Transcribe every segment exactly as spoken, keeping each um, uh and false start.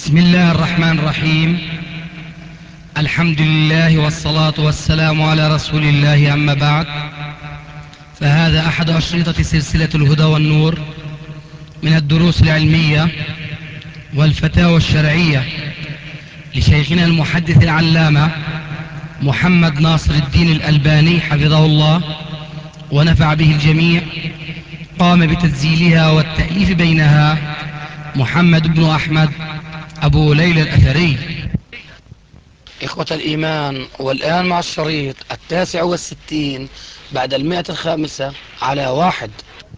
بسم الله الرحمن الرحيم. الحمد لله والصلاة والسلام على رسول الله، أما بعد، فهذا أحد أشرطة سلسلة الهدى والنور من الدروس العلمية والفتاوى الشرعية لشيخنا المحدث العلامة محمد ناصر الدين الألباني حفظه الله ونفع به الجميع. قام بتسجيلها والتأليف بينها محمد بن أحمد أبو ليلى الأثري. إخوة الإيمان، والآن مع الشريط التاسع والستين بعد المئة الخامسة على واحد.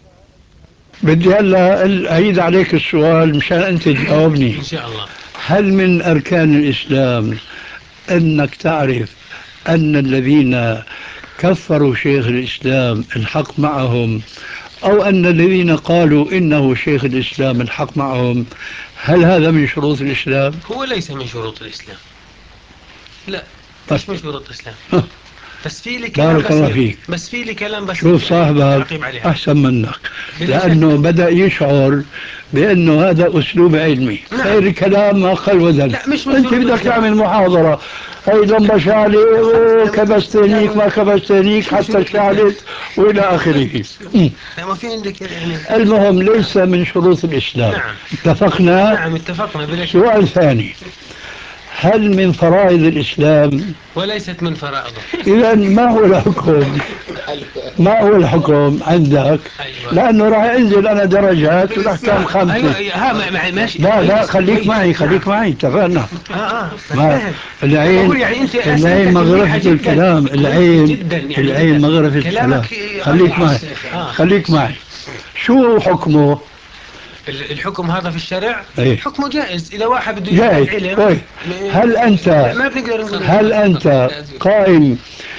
بدي هلا أعيد عليك السؤال مشان أنت تجاوبني إن شاء الله. هل من أركان الإسلام أنك تعرف أن الذين كفروا شيخ الإسلام الحق معهم، أو أن الذين قالوا إنه شيخ الإسلام الحق معهم؟ هل هذا من شروط الإسلام؟ هو ليس من شروط الإسلام، لا طيب. مش من شروط الإسلام. بس في لي كلام بارك الله فيك. بس في لي كلام بس شوف صاحبك أحسن منك، لأنه بدأ يشعر بأنه هذا أسلوب علمي. نعم. خير الكلام ما قل وزن. لا مش من أنت بدك تعمل محاضرة أيضا بشالي وكبستنيك ما كبستنيك حتى شالت وإلى آخره. ما في عندك يعني. المهم ليس من شروط الإسلام. نعم. اتفقنا. نعم اتفقنا بلا شك. سؤال ثاني، هل من فرائض الإسلام؟ وليست من فرائضه. إذا ما هو الحكم؟ ما هو الحكم عندك؟ أيوة. لأنه راح أنزل أنا درجات والأحكام خمسة. أيوة. ها معي ماشي. لا لا خليك معي خليك معي اتفقنا. آه آه. ما العين يعني أنت العين مغرفة الكلام، العين يعني العين مغرفة الكلام. خليك معي آه. خليك معي. شو حكمه؟ الحكم هذا في الشرع. ايه؟ حكمه جائز إذا واحد بده جائز. علم. طيب. هل أنت ما بنقدر نقول هل أنت قائم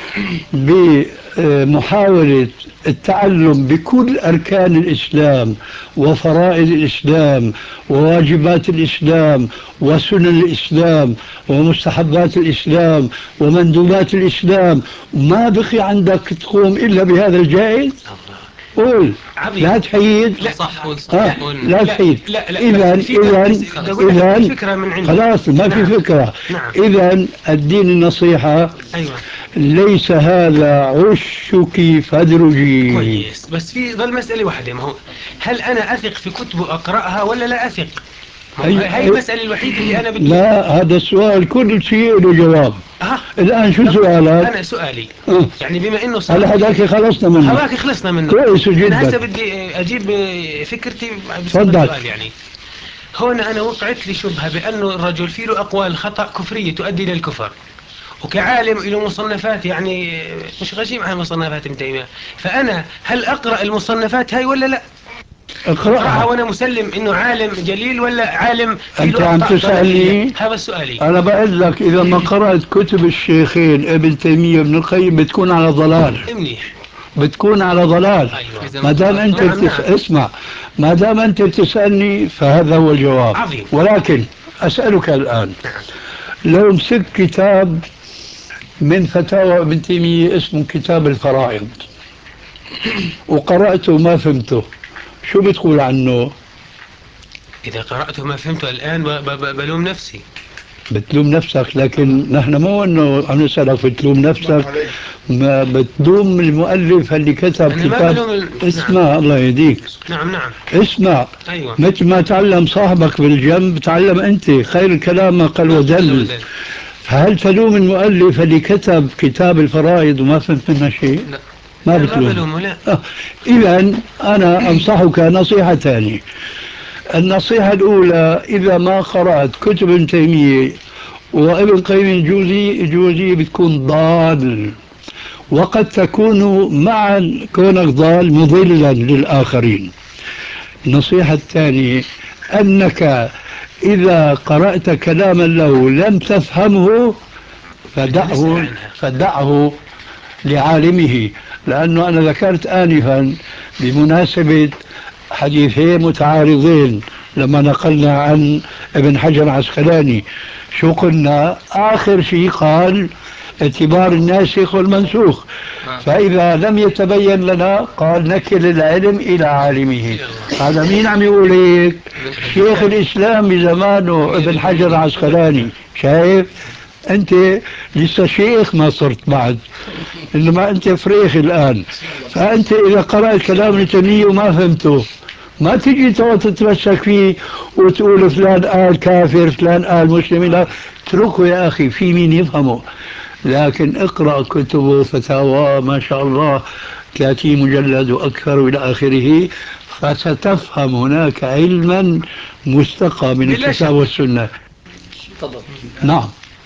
بمحاولة التعلم بكل أركان الإسلام وفرائض الإسلام وواجبات الإسلام وسنن الإسلام ومستحبات الإسلام ومندوبات الإسلام، ما بقي عندك تقوم إلا بهذا الجائز؟ قول. لا تحيد. لا صح قول صح. آه. لا تحيد. لا لا إذا إذا إذا فكرة من عندي. خلاص ما في نعم. فكرة. نعم. إذا الدين النصيحة. أيوة. ليس هذا عشك فادرجي. كويس، بس في ظل مسألة واحدة، ما هو هل أنا أثق في كتب أقرأها ولا لا أثق؟ هي, هي المسألة الوحيدة اللي أنا بدي. لا هذا السؤال كل شيء له جواب. أه. الآن شو سؤالك؟ أنا سؤالي أه. يعني بما إنه هلا هذاك خلصنا منه. هذاك خلصنا منه. كويس جدا. أنا هسه بدي أجيب فكرتي بسبب السؤال. يعني هون أنا وقعت لي شبهة بأنه الرجل فيه له أقوال خطأ كفرية تؤدي إلى الكفر، وكعالم له مصنفات يعني مش غشيم عن مصنفات ابن تيمية، فأنا هل أقرأ المصنفات هاي ولا لا؟ أقرأها وأنا مسلم إنه عالم جليل ولا عالم فيه أنت له عم أخطاء تسألني؟ ضلالية؟ هذا سؤالي. أنا بقول لك إذا ما قرأت كتب الشيخين ابن تيمية وابن القيم بتكون على ضلال. منيح. بتكون على ضلال. أيوة. ما دام أنت نعم بتس... نعم. اسمع، ما دام أنت بتسألني فهذا هو الجواب. عظيم. ولكن أسألك الآن، لو مسك كتاب من فتاوى ابن تيمية اسمه كتاب الفرائض وقرأته ما فهمته، شو بتقول عنه؟ إذا قرأته ما فهمته الآن ب... ب... بلوم نفسي. بتلوم نفسك، لكن نحن مو انه عم نسألك بتلوم نفسك، ما بتلوم المؤلف اللي كتب كتاب. ال... اسمع. نعم. الله يهديك. نعم نعم. اسمع. أيوة. مثل ما تعلم صاحبك بالجنب تعلم انت، خير الكلام ما قل ودل. فهل تلوم المؤلف اللي كتب كتاب الفرائض وما فهمت منه شيء؟ لا. ما لا بتلوم. لا. آه. إذن أنا أنصحك نصيحة ثانية. النصيحة الأولى، إذا ما قرأت كتب ابن تيمية وابن قيم الجوزي الجوزية بتكون ضال، وقد تكون مع كونك ضال مضلا للآخرين. النصيحة الثانية، أنك إذا قرأت كلاما له لم تفهمه فدعه فدعه لعالمه. لأنه أنا ذكرت آنفا بمناسبة حديثين متعارضين لما نقلنا عن ابن حجر العسقلاني، شو قلنا؟ آخر شيء قال اعتبار الناسخ والمنسوخ. فإذا لم يتبين لنا قال نكل العلم إلى عالمه. هذا مين عم يقول هيك؟ شيخ الإسلام بزمانه ابن حجر العسقلاني. شايف؟ أنت لسه شيخ ما صرت بعد، إنما أنت فريخ الآن. فأنت إذا قرأت كلام ابن تيمية وما فهمته ما تجي تتمسك فيه وتقول فلان قال كافر فلان قال مسلم. لا، اتركه يا أخي في مين يفهمه. لكن اقرأ كتبه فتاوى ما شاء الله ثلاثين مجلد وأكثر إلى آخره، فستفهم هناك علما مستقى من الكتاب والسنة. تفضل. نعم.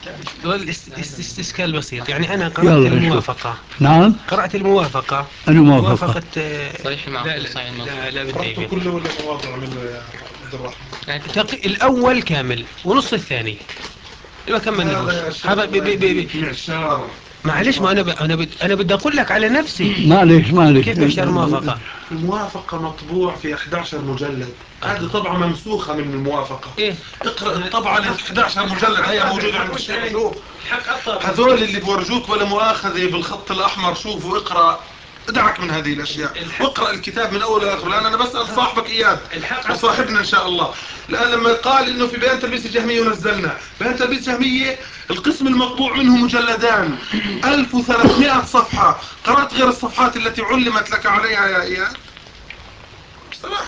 استشكال بسيط، يعني أنا قرأت الموافقة. نعم. قرأت الموافقة. الموافقة. موافقة صحيح المعقول. لا لا لا قرأته كله ولا مواضع منه يا عبد الرحمن؟ الأول كامل ونص الثاني ما كملناهوش. هذا بي بي بي معلش، ما انا ب... انا ب... انا بدي اقول لك على نفسي. معلش معلش. كيف بشر موافقه؟ الموافقه مطبوع في أحد عشر مجلد، هذه طبعه منسوخه من الموافقه. ايه؟ اقرا الطبعه ال أحد عشر مجلد هي موجوده عند الشيخ. شوف هذول اللي بورجوك ولا مؤاخذه بالخط الاحمر، شوفوا اقرا، ادعك من هذه الاشياء واقرا الكتاب من اول لاخر. لان انا بسال صاحبك اياد وصاحبنا ان شاء الله، لان لما قال انه في بيان تلبيس الجهميه ونزلنا بيان تلبيس الجهميه القسم المطبوع منه مجلدان ألف وثلاثمائة صفحه، قرات غير الصفحات التي علمت لك عليها يا اياد؟ بصراحه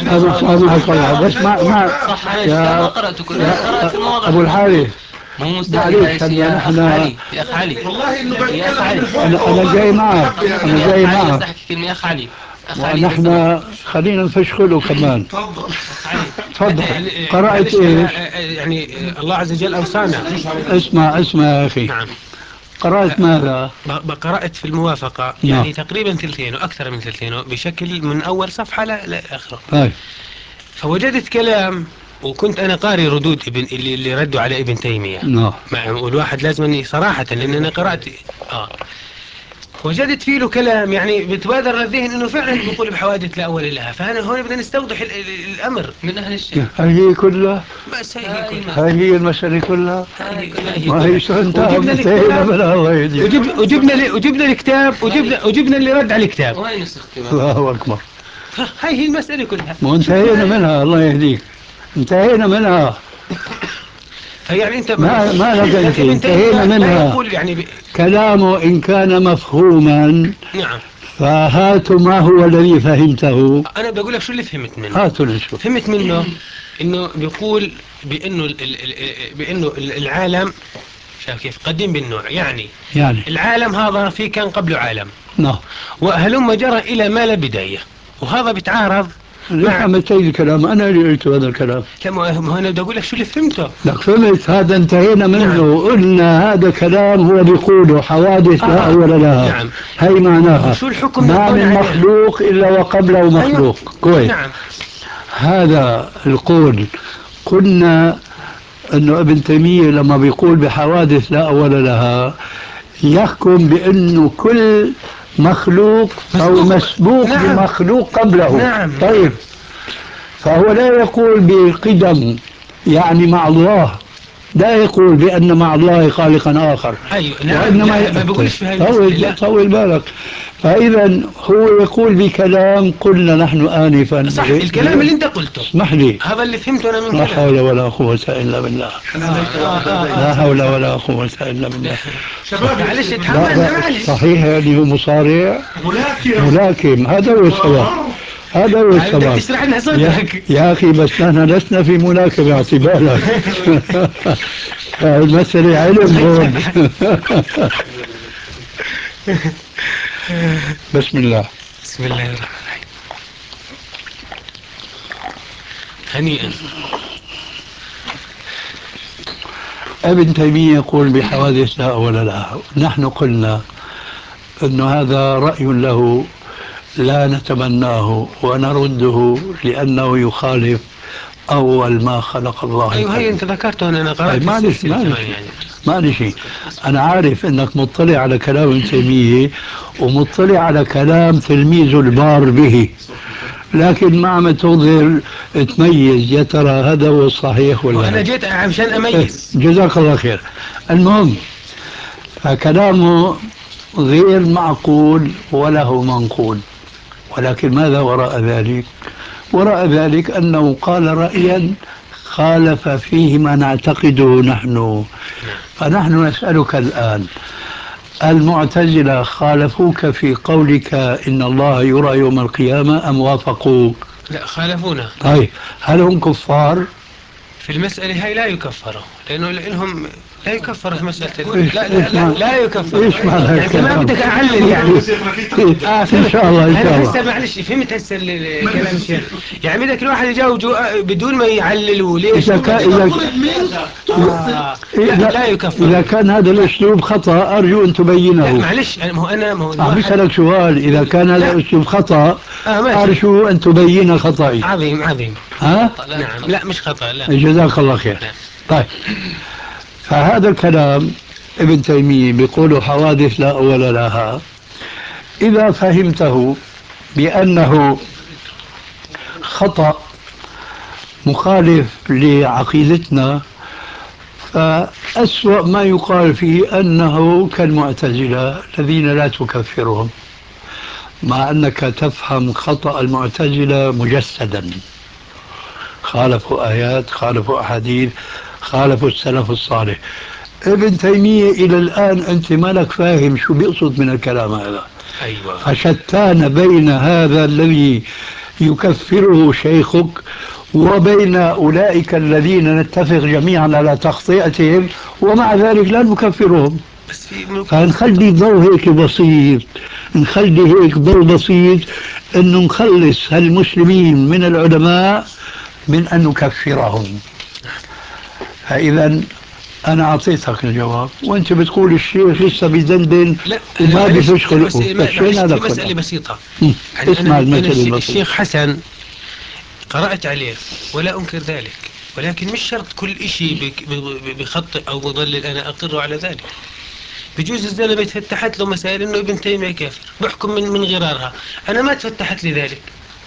يا اخي بس ما ما صح. انا ما قراته كله، قرات المواضع. ابو الحارث مو مستعجل يا اخ علي. يا اخ علي والله انه يا اخ علي انا انا جاي معك انا جاي معك. احكي كلمه يا اخ علي. ونحن خلينا نفشخله كمان. تفضل تفضل. قرأت ايش؟ يعني الله عز وجل اوصانا. اسمع اسمع يا اخي. نعم. قرأت ماذا؟ قرأت في الموافقة يعني تقريبا ثلثين وأكثر من ثلثين بشكل من أول صفحة لآخره. طيب. فوجدت كلام، وكنت أنا قاري ردود ابن اللي, اللي ردوا على ابن تيمية. نعم. والواحد لازم صراحة لأن أنا قرأت آه وجدت فيه له كلام يعني بتبادر للذهن انه فعلا بيقول بحوادث لا اول لها. فانا هون بدنا نستوضح ال ال الامر من اهل الشيء. هي كلها بس هي كلها. هاي هي المسألة كلها. ما هي انتهى انتهينا منها. الله يهديك. وجب وجبنا وجبنا الكتاب وجبنا وجبنا اللي رد على الكتاب. وهي نسخ كمان. الله اكبر. هاي هي المسألة كلها. ما انتهينا منها. الله يهديك. انتهينا منها. يعني انت ما ما لك انت انتهينا منها. يقول يعني ب... كلامه ان كان مفهوما. نعم. فهاتوا ما هو الذي فهمته. انا بقول لك شو اللي فهمت منه. هاتوا نشوف. فهمت منه انه بيقول بانه ال ال بانه العالم شايف كيف قديم بالنوع، يعني يعني العالم هذا في كان قبله عالم. نعم. وهلم جرى الى ما لا بدايه، وهذا بيتعارض. مع متى الكلام انا اللي قلت هذا الكلام. ما انا بدي اقول لك شو اللي فهمته. لك فهمت هذا انتهينا منه. نعم. قلنا هذا كلام هو بيقوله حوادث آه. لا اول لها. نعم. هي معناها شو الحكم ما من مخلوق الا وقبله مخلوق. أيوه. كويس. نعم. هذا القول قلنا انه ابن تيمية لما بيقول بحوادث لا اول لها يحكم بانه كل مخلوق أو مسبوق. نعم. بمخلوق قبله. نعم. طيب فهو لا يقول بقدم يعني مع الله، لا يقول بأن مع الله خالقا آخر. أيوة. نعم. وإنما لا ما بقولش في هذا. طول, طول بالك. فإذا هو يقول بكلام قلنا نحن آنفا. صح. الكلام اللي أنت قلته اسمح لي هذا اللي فهمته أنا من كلام. لا حول ولا قوة إلا بالله. لا حول ولا قوة إلا بالله. شباب معلش اتحمل. صحيح يعني هو مصارع ملاكم ملاكم. هذا هو الصواب. هذا هو الصواب. اشرح لنا صدرك يا أخي بس نحن لسنا في ملاكمة اعتبالك. المسألة علم هون. بسم الله. بسم الله الرحمن الرحيم. هنيئا. ابن تيمية يقول بحوادث لا أول لها. نحن قلنا أن هذا رأي له لا نتمناه ونرده لأنه يخالف أول ما خلق الله. أيوه هي أنت ذكرته أنا قرأت. معلش معلش معلش أنا عارف أنك مطلع على كلام ابن تيمية ومطلع على كلام تلميذه البار به، لكن ما عم تظهر تميز يا ترى هذا هو الصحيح ولا. وأنا جيت عشان أميز. جزاك الله خير. المهم فكلامه غير معقول وله منقول. ولكن ماذا وراء ذلك؟ وراء ذلك أنه قال رأيا خالف فيه ما نعتقده نحن. فنحن نسألك الآن، المعتزلة خالفوك في قولك إن الله يرى يوم القيامة أم وافقوك؟ لا، خالفونا. طيب هل هم كفار؟ في المسألة هاي لا يكفروا، لأنه لأنهم لا يكفر في مسألة ال- إيش- لا لا إيش لا, معنى- لا يكفر. إيش معنى يعني أنت ما الكلام؟ بدك أعلل يعني. آه إن شاء الله إن شاء أنا هسه الله. معلش فهمت هسه ال- ال- كلام الشيخ. يعني بدك الواحد يجاوب جو- بدون ما يعللوا ليش. إذا كان إذا آه لا, إذا, لا يكفر. إذا كان هذا الأسلوب خطأ أرجو أن لا تبينه. معلش، يعني ما هو أنا ما هو عم الواحد. بسألك سؤال، إذا كان هذا لا. الأسلوب خطأ آه ماشي. أرجو أن تبين خطأي. عظيم عظيم. ها؟ نعم، لا مش خطأ، لا. جزاك الله خير. نعم. طيب فهذا الكلام ابن تيمية بيقول حوادث لا أول لها. إذا فهمته بأنه خطأ مخالف لعقيدتنا، فأسوأ ما يقال فيه أنه كالمعتزلة الذين لا تكفرهم، مع أنك تفهم خطأ المعتزلة مجسدا. خالفوا آيات، خالفوا أحاديث، خالفوا السلف الصالح. ابن تيمية إلى الآن أنت ما لك فاهم شو بيقصد من الكلام هذا. أيوة. فشتان بين هذا الذي يكفره شيخك وبين أولئك الذين نتفق جميعا على تخطئتهم ومع ذلك لا نكفرهم. بس في فنخلي ضوء هيك بسيط، نخلي هيك ضوء بسيط أنه نخلص هالمسلمين من العلماء من أن نكفرهم. فإذا أنا أعطيتك الجواب وأنت بتقول الشيخ لسه بيدندن وما بيفش خلقه. فشين هذا مسألة بسيطة. يعني اسمع المسألة البسيطة. الشيخ حسن قرأت عليه ولا أنكر ذلك، ولكن مش شرط كل إشي بخطئ أو مضلل أنا أقر على ذلك. بجوز الزلمة تفتحت له مسائل إنه ابن تيمية كافر بحكم من من غرارها، أنا ما تفتحت لي ذلك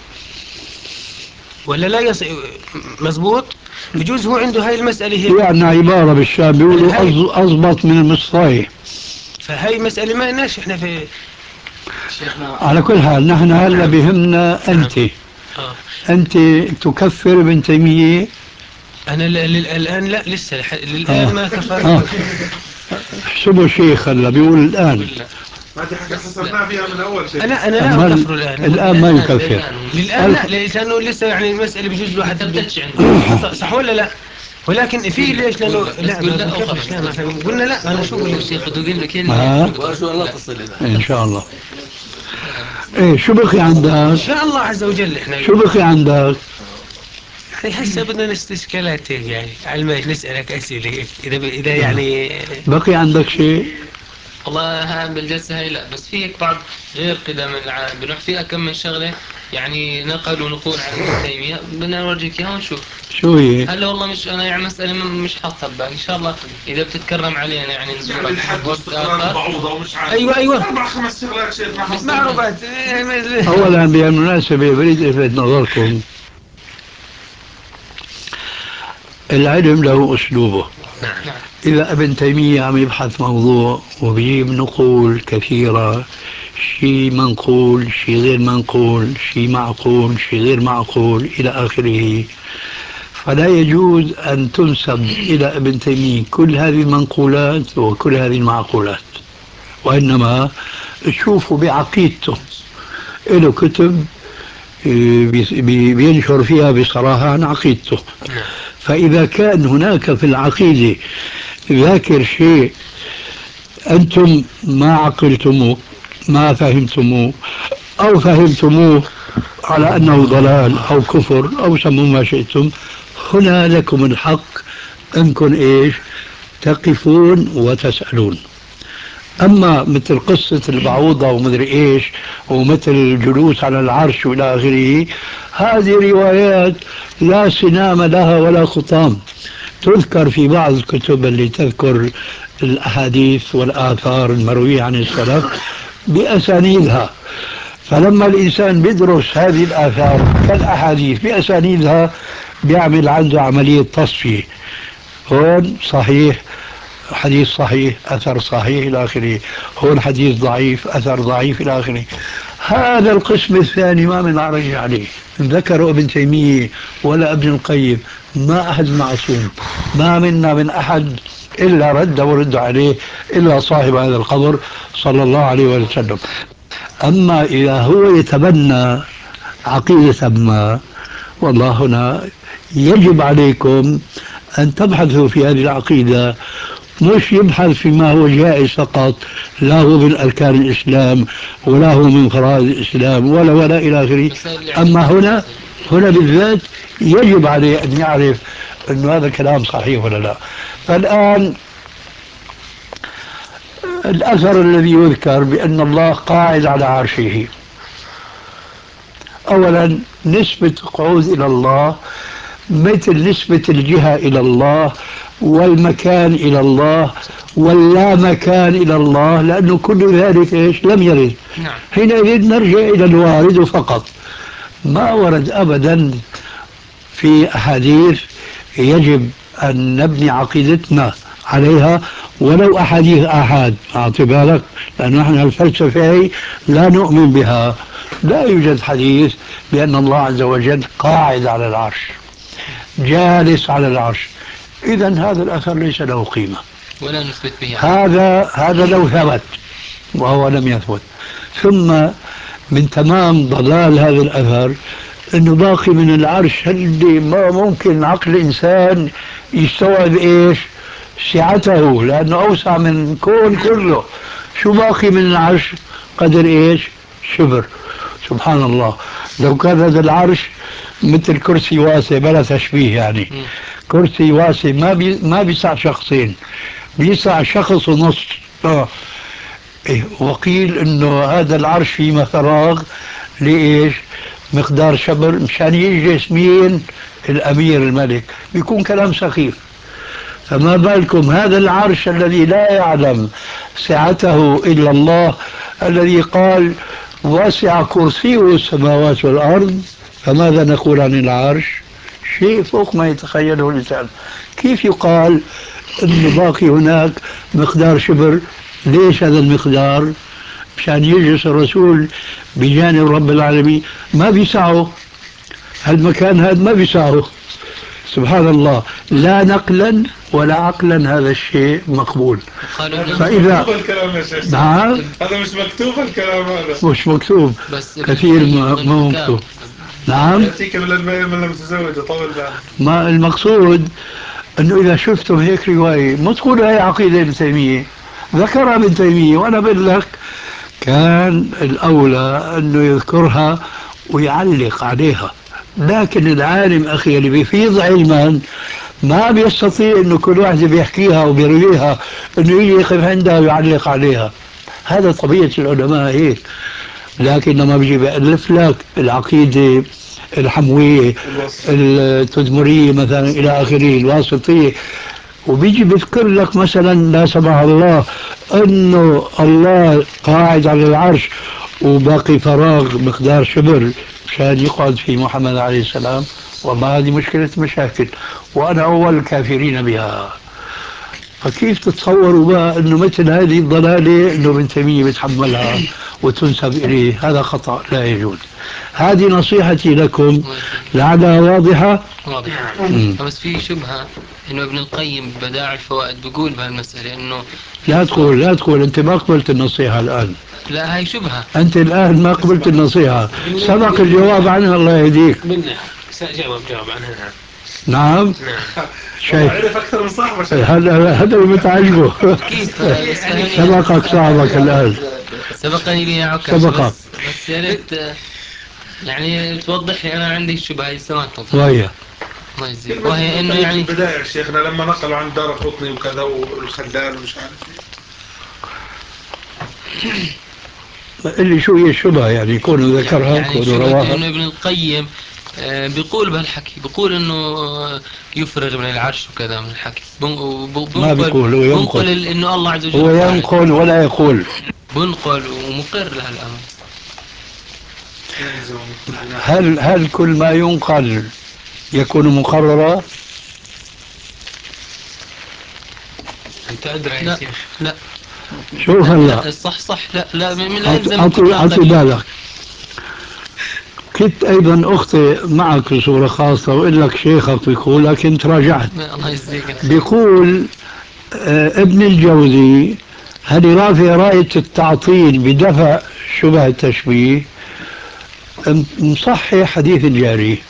ولا لا يص... مزبوط. بجوز هو عنده هاي المسألة هيك، يعني عبارة بالشام بيقولوا أز- أضبط من المصطاي. فهي مسألة ما لناش إحنا في. على كل حال نحن هلا بهمنا أنت. آه. أنت تكفر ابن تيمية؟ أنا ل... ل... الآن لا، لسه لح... الآن آه. ما كفر. آه. احسبوا شيخ هلا بيقول الآن. هذه حاجة حسبناها فيها من أول شيء. أنا أنا لا أما أكفر الآن. الآن ما يكفر. للآن لا، لأنه لسه يعني المسألة بجوز الواحد تبتش عنده، صح ولا لا؟ ولكن في ليش؟ لأنه لا ما بنكفرش. لا ما قلنا لا. أنا شو بقول الشيخ بدو يقول لك وأرجو الله تصل إن شاء الله. إيه شو بقي عندك؟ إن شاء الله عز وجل. إحنا شو بقي عندك؟ يعني هسه بدنا نستشكالات هيك يعني على الماء نسألك أسئلة هيك إذا ب... إذا يعني بقي عندك شيء؟ والله ها بالجلسة هاي لا، بس في هيك بعض غير كده من الع... بنروح فيها كم من شغلة يعني نقلوا نقول عن ابن تيمية، بدنا نورجيك اياها ونشوف. شو هي؟ هلا والله مش انا يعني مسألة مش حاطها ببالي، ان شاء الله اذا بتتكرم علينا يعني نزورك الحد واستقرار بعوضة ومش عارف. أيوة أيوة أربع خمس شغلات شيخ ما حصل. معروفات. أولا بالمناسبة بريد ألفت نظركم، العلم له أسلوبه. نعم. إذا ابن تيمية عم يبحث موضوع وبيجيب نقول كثيرة، شيء منقول شيء غير منقول شيء معقول شيء غير معقول إلى آخره، فلا يجوز أن تنسب إلى ابن تيمية كل هذه المنقولات وكل هذه المعقولات، وإنما تشوفوا بعقيدته. له كتب بينشر فيها بصراحة عن عقيدته. فإذا كان هناك في العقيدة ذاكر شيء أنتم ما عقلتموه ما فهمتموه أو فهمتموه على أنه ضلال أو كفر أو سموا ما شئتم، هنا لكم الحق أنكم إيش تقفون وتسألون. أما مثل قصة البعوضة ومدري إيش ومثل الجلوس على العرش وإلى آخره، هذه روايات لا سنام لها ولا خطام، تذكر في بعض الكتب اللي تذكر الأحاديث والآثار المروية عن السلف بأسانيدها. فلما الإنسان بيدرس هذه الآثار كالأحاديث بأسانيدها بيعمل عنده عملية تصفية. هون صحيح حديث صحيح أثر صحيح إلى آخره، هون حديث ضعيف أثر ضعيف إلى آخره. هذا القسم الثاني ما من عرج عليه، ذكروا ابن تيمية ولا ابن القيم، ما أحد معصوم، ما منا من أحد إلا رد ورد عليه إلا صاحب هذا القبر صلى الله عليه وسلم. أما إذا هو يتبنى عقيدة ما، والله هنا يجب عليكم أن تبحثوا في هذه العقيدة، مش يبحث فيما هو جائز فقط، لا هو من أركان الإسلام ولا هو من فرائض الإسلام ولا ولا إلى آخره. أما هنا هنا بالذات يجب عليه أن يعرف أن هذا الكلام صحيح ولا لا. فالآن الأثر الذي يذكر بأن الله قاعد على عرشه، أولا نسبة قعود إلى الله مثل نسبة الجهة إلى الله والمكان إلى الله واللا مكان إلى الله، لأنه كل ذلك إيش لم يرد. نعم. حينئذ نرجع إلى الوارد فقط، ما ورد أبدا في أحاديث يجب أن نبني عقيدتنا عليها ولو أحاديث آحاد، أعطي بالك، لأن نحن الفلسفة لا نؤمن بها. لا يوجد حديث بأن الله عز وجل قاعد على العرش جالس على العرش، إذا هذا الأثر ليس له قيمة ولا نثبت به. هذا هذا لو ثبت وهو لم يثبت. ثم من تمام ضلال هذا الأثر أنه باقي من العرش اللي ما ممكن عقل الإنسان يستوعب إيش سعته، لأنه أوسع من الكون كله. شو باقي من العرش؟ قدر إيش؟ شبر. سبحان الله، لو كان هذا العرش مثل كرسي واسع بلا تشبيه، يعني م. كرسي واسع ما بي ما بيسع شخصين، بيسع شخص ونص. آه. إيه، وقيل انه هذا العرش فيه فراغ لإيش؟ مقدار شبر، مشان يجلس مين؟ الأمير الملك، بيكون كلام سخيف. فما بالكم هذا العرش الذي لا يعلم سعته إلا الله، الذي قال واسع كرسيه السماوات والأرض، فماذا نقول عن العرش؟ شيء فوق ما يتخيله الإنسان. كيف يقال أنه باقي هناك مقدار شبر؟ ليش هذا المقدار؟ مشان يجلس الرسول بجانب رب العالمين، ما بيسعه هالمكان، هذا ما بيسعه. سبحان الله، لا نقلا ولا عقلا هذا الشيء مقبول. فإذا الكلام يا شيخ، نعم، هذا مش مكتوب الكلام، هذا مش مكتوب، بس كثير ما مكتوب. نعم، يأتيك من الماء من لم تزوج طول بالك. ما المقصود انه اذا شفتم هيك روايه مو تقول هي عقيده ابن تيميه، ذكرها ابن تيميه، وانا بقول لك كان الاولى انه يذكرها ويعلق عليها. لكن العالم اخي اللي بيفيض علما ما بيستطيع انه كل واحد بيحكيها وبيرويها انه يجي يقف عندها ويعلق عليها. هذا طبيعه العلماء هيك. لكن لما بيجي بألف لك العقيدة الحموية التدمرية مثلا إلى آخره الواسطية، وبيجي بيذكر لك مثلا لا سمح الله أنه الله قاعد على العرش وباقي فراغ مقدار شبر مشان يقعد في محمد عليه السلام، والله هذه مشكلة مشاكل، وأنا أول الكافرين بها. فكيف تتصوروا بقى أنه مثل هذه الضلالة أنه ابن تيمية بيتحملها وتنسب إليه؟ هذا خطأ لا يجوز. هذه نصيحتي لكم لعلها واضحة. واضحة. بس في شبهة إنه ابن القيم بدائع الفوائد بيقول بهالمسألة إنه لا تقول لا تقول أنت ما قبلت النصيحة الآن. لا، هاي شبهة، أنت الآن ما قبلت النصيحة، سبق الجواب عنها، الله يهديك. جواب جواب عنها. نعم، شايف عرف أكثر من صاحبه. هذا هذا اللي متعجبه. سبقك صاحبك الآن. سبقني لي يا عكاش. سبقك. بس, بس يا ريت يعني توضح لي، أنا عندي الشبهة سمعت. وهي الله يجزيك. وهي إنه يعني البدائع شيخنا لما نقلوا عن دار قطني وكذا والخلال ومش عارف اللي شو هي الشبهة يعني يكون ذكرها يعني يكون رواها. إنه ابن القيم بيقول بهالحكي، بيقول انه يفرغ من العرش وكذا من الحكي. ما بيقول، هو ينقل انه الله عز وجل هو ينقل ولا يقول، بنقل ومقر لهالامر. هل هل كل ما ينقل يكون مقررا؟ أنت أدرى يا لا شيخ. لا شوف هلا لا صح صح لا لا من لا يلزم أعطي أعطي إطلاقاً. بالك، كنت أيضا أخطئ معك بصورة خاصة وأقول لك شيخك بيقول، لكن تراجعت. الله يجزيك الخير. بيقول آه ابن الجوزي هل رافع راية التعطيل بدفع شبه التشبيه، م- مصحح حديث الجاري.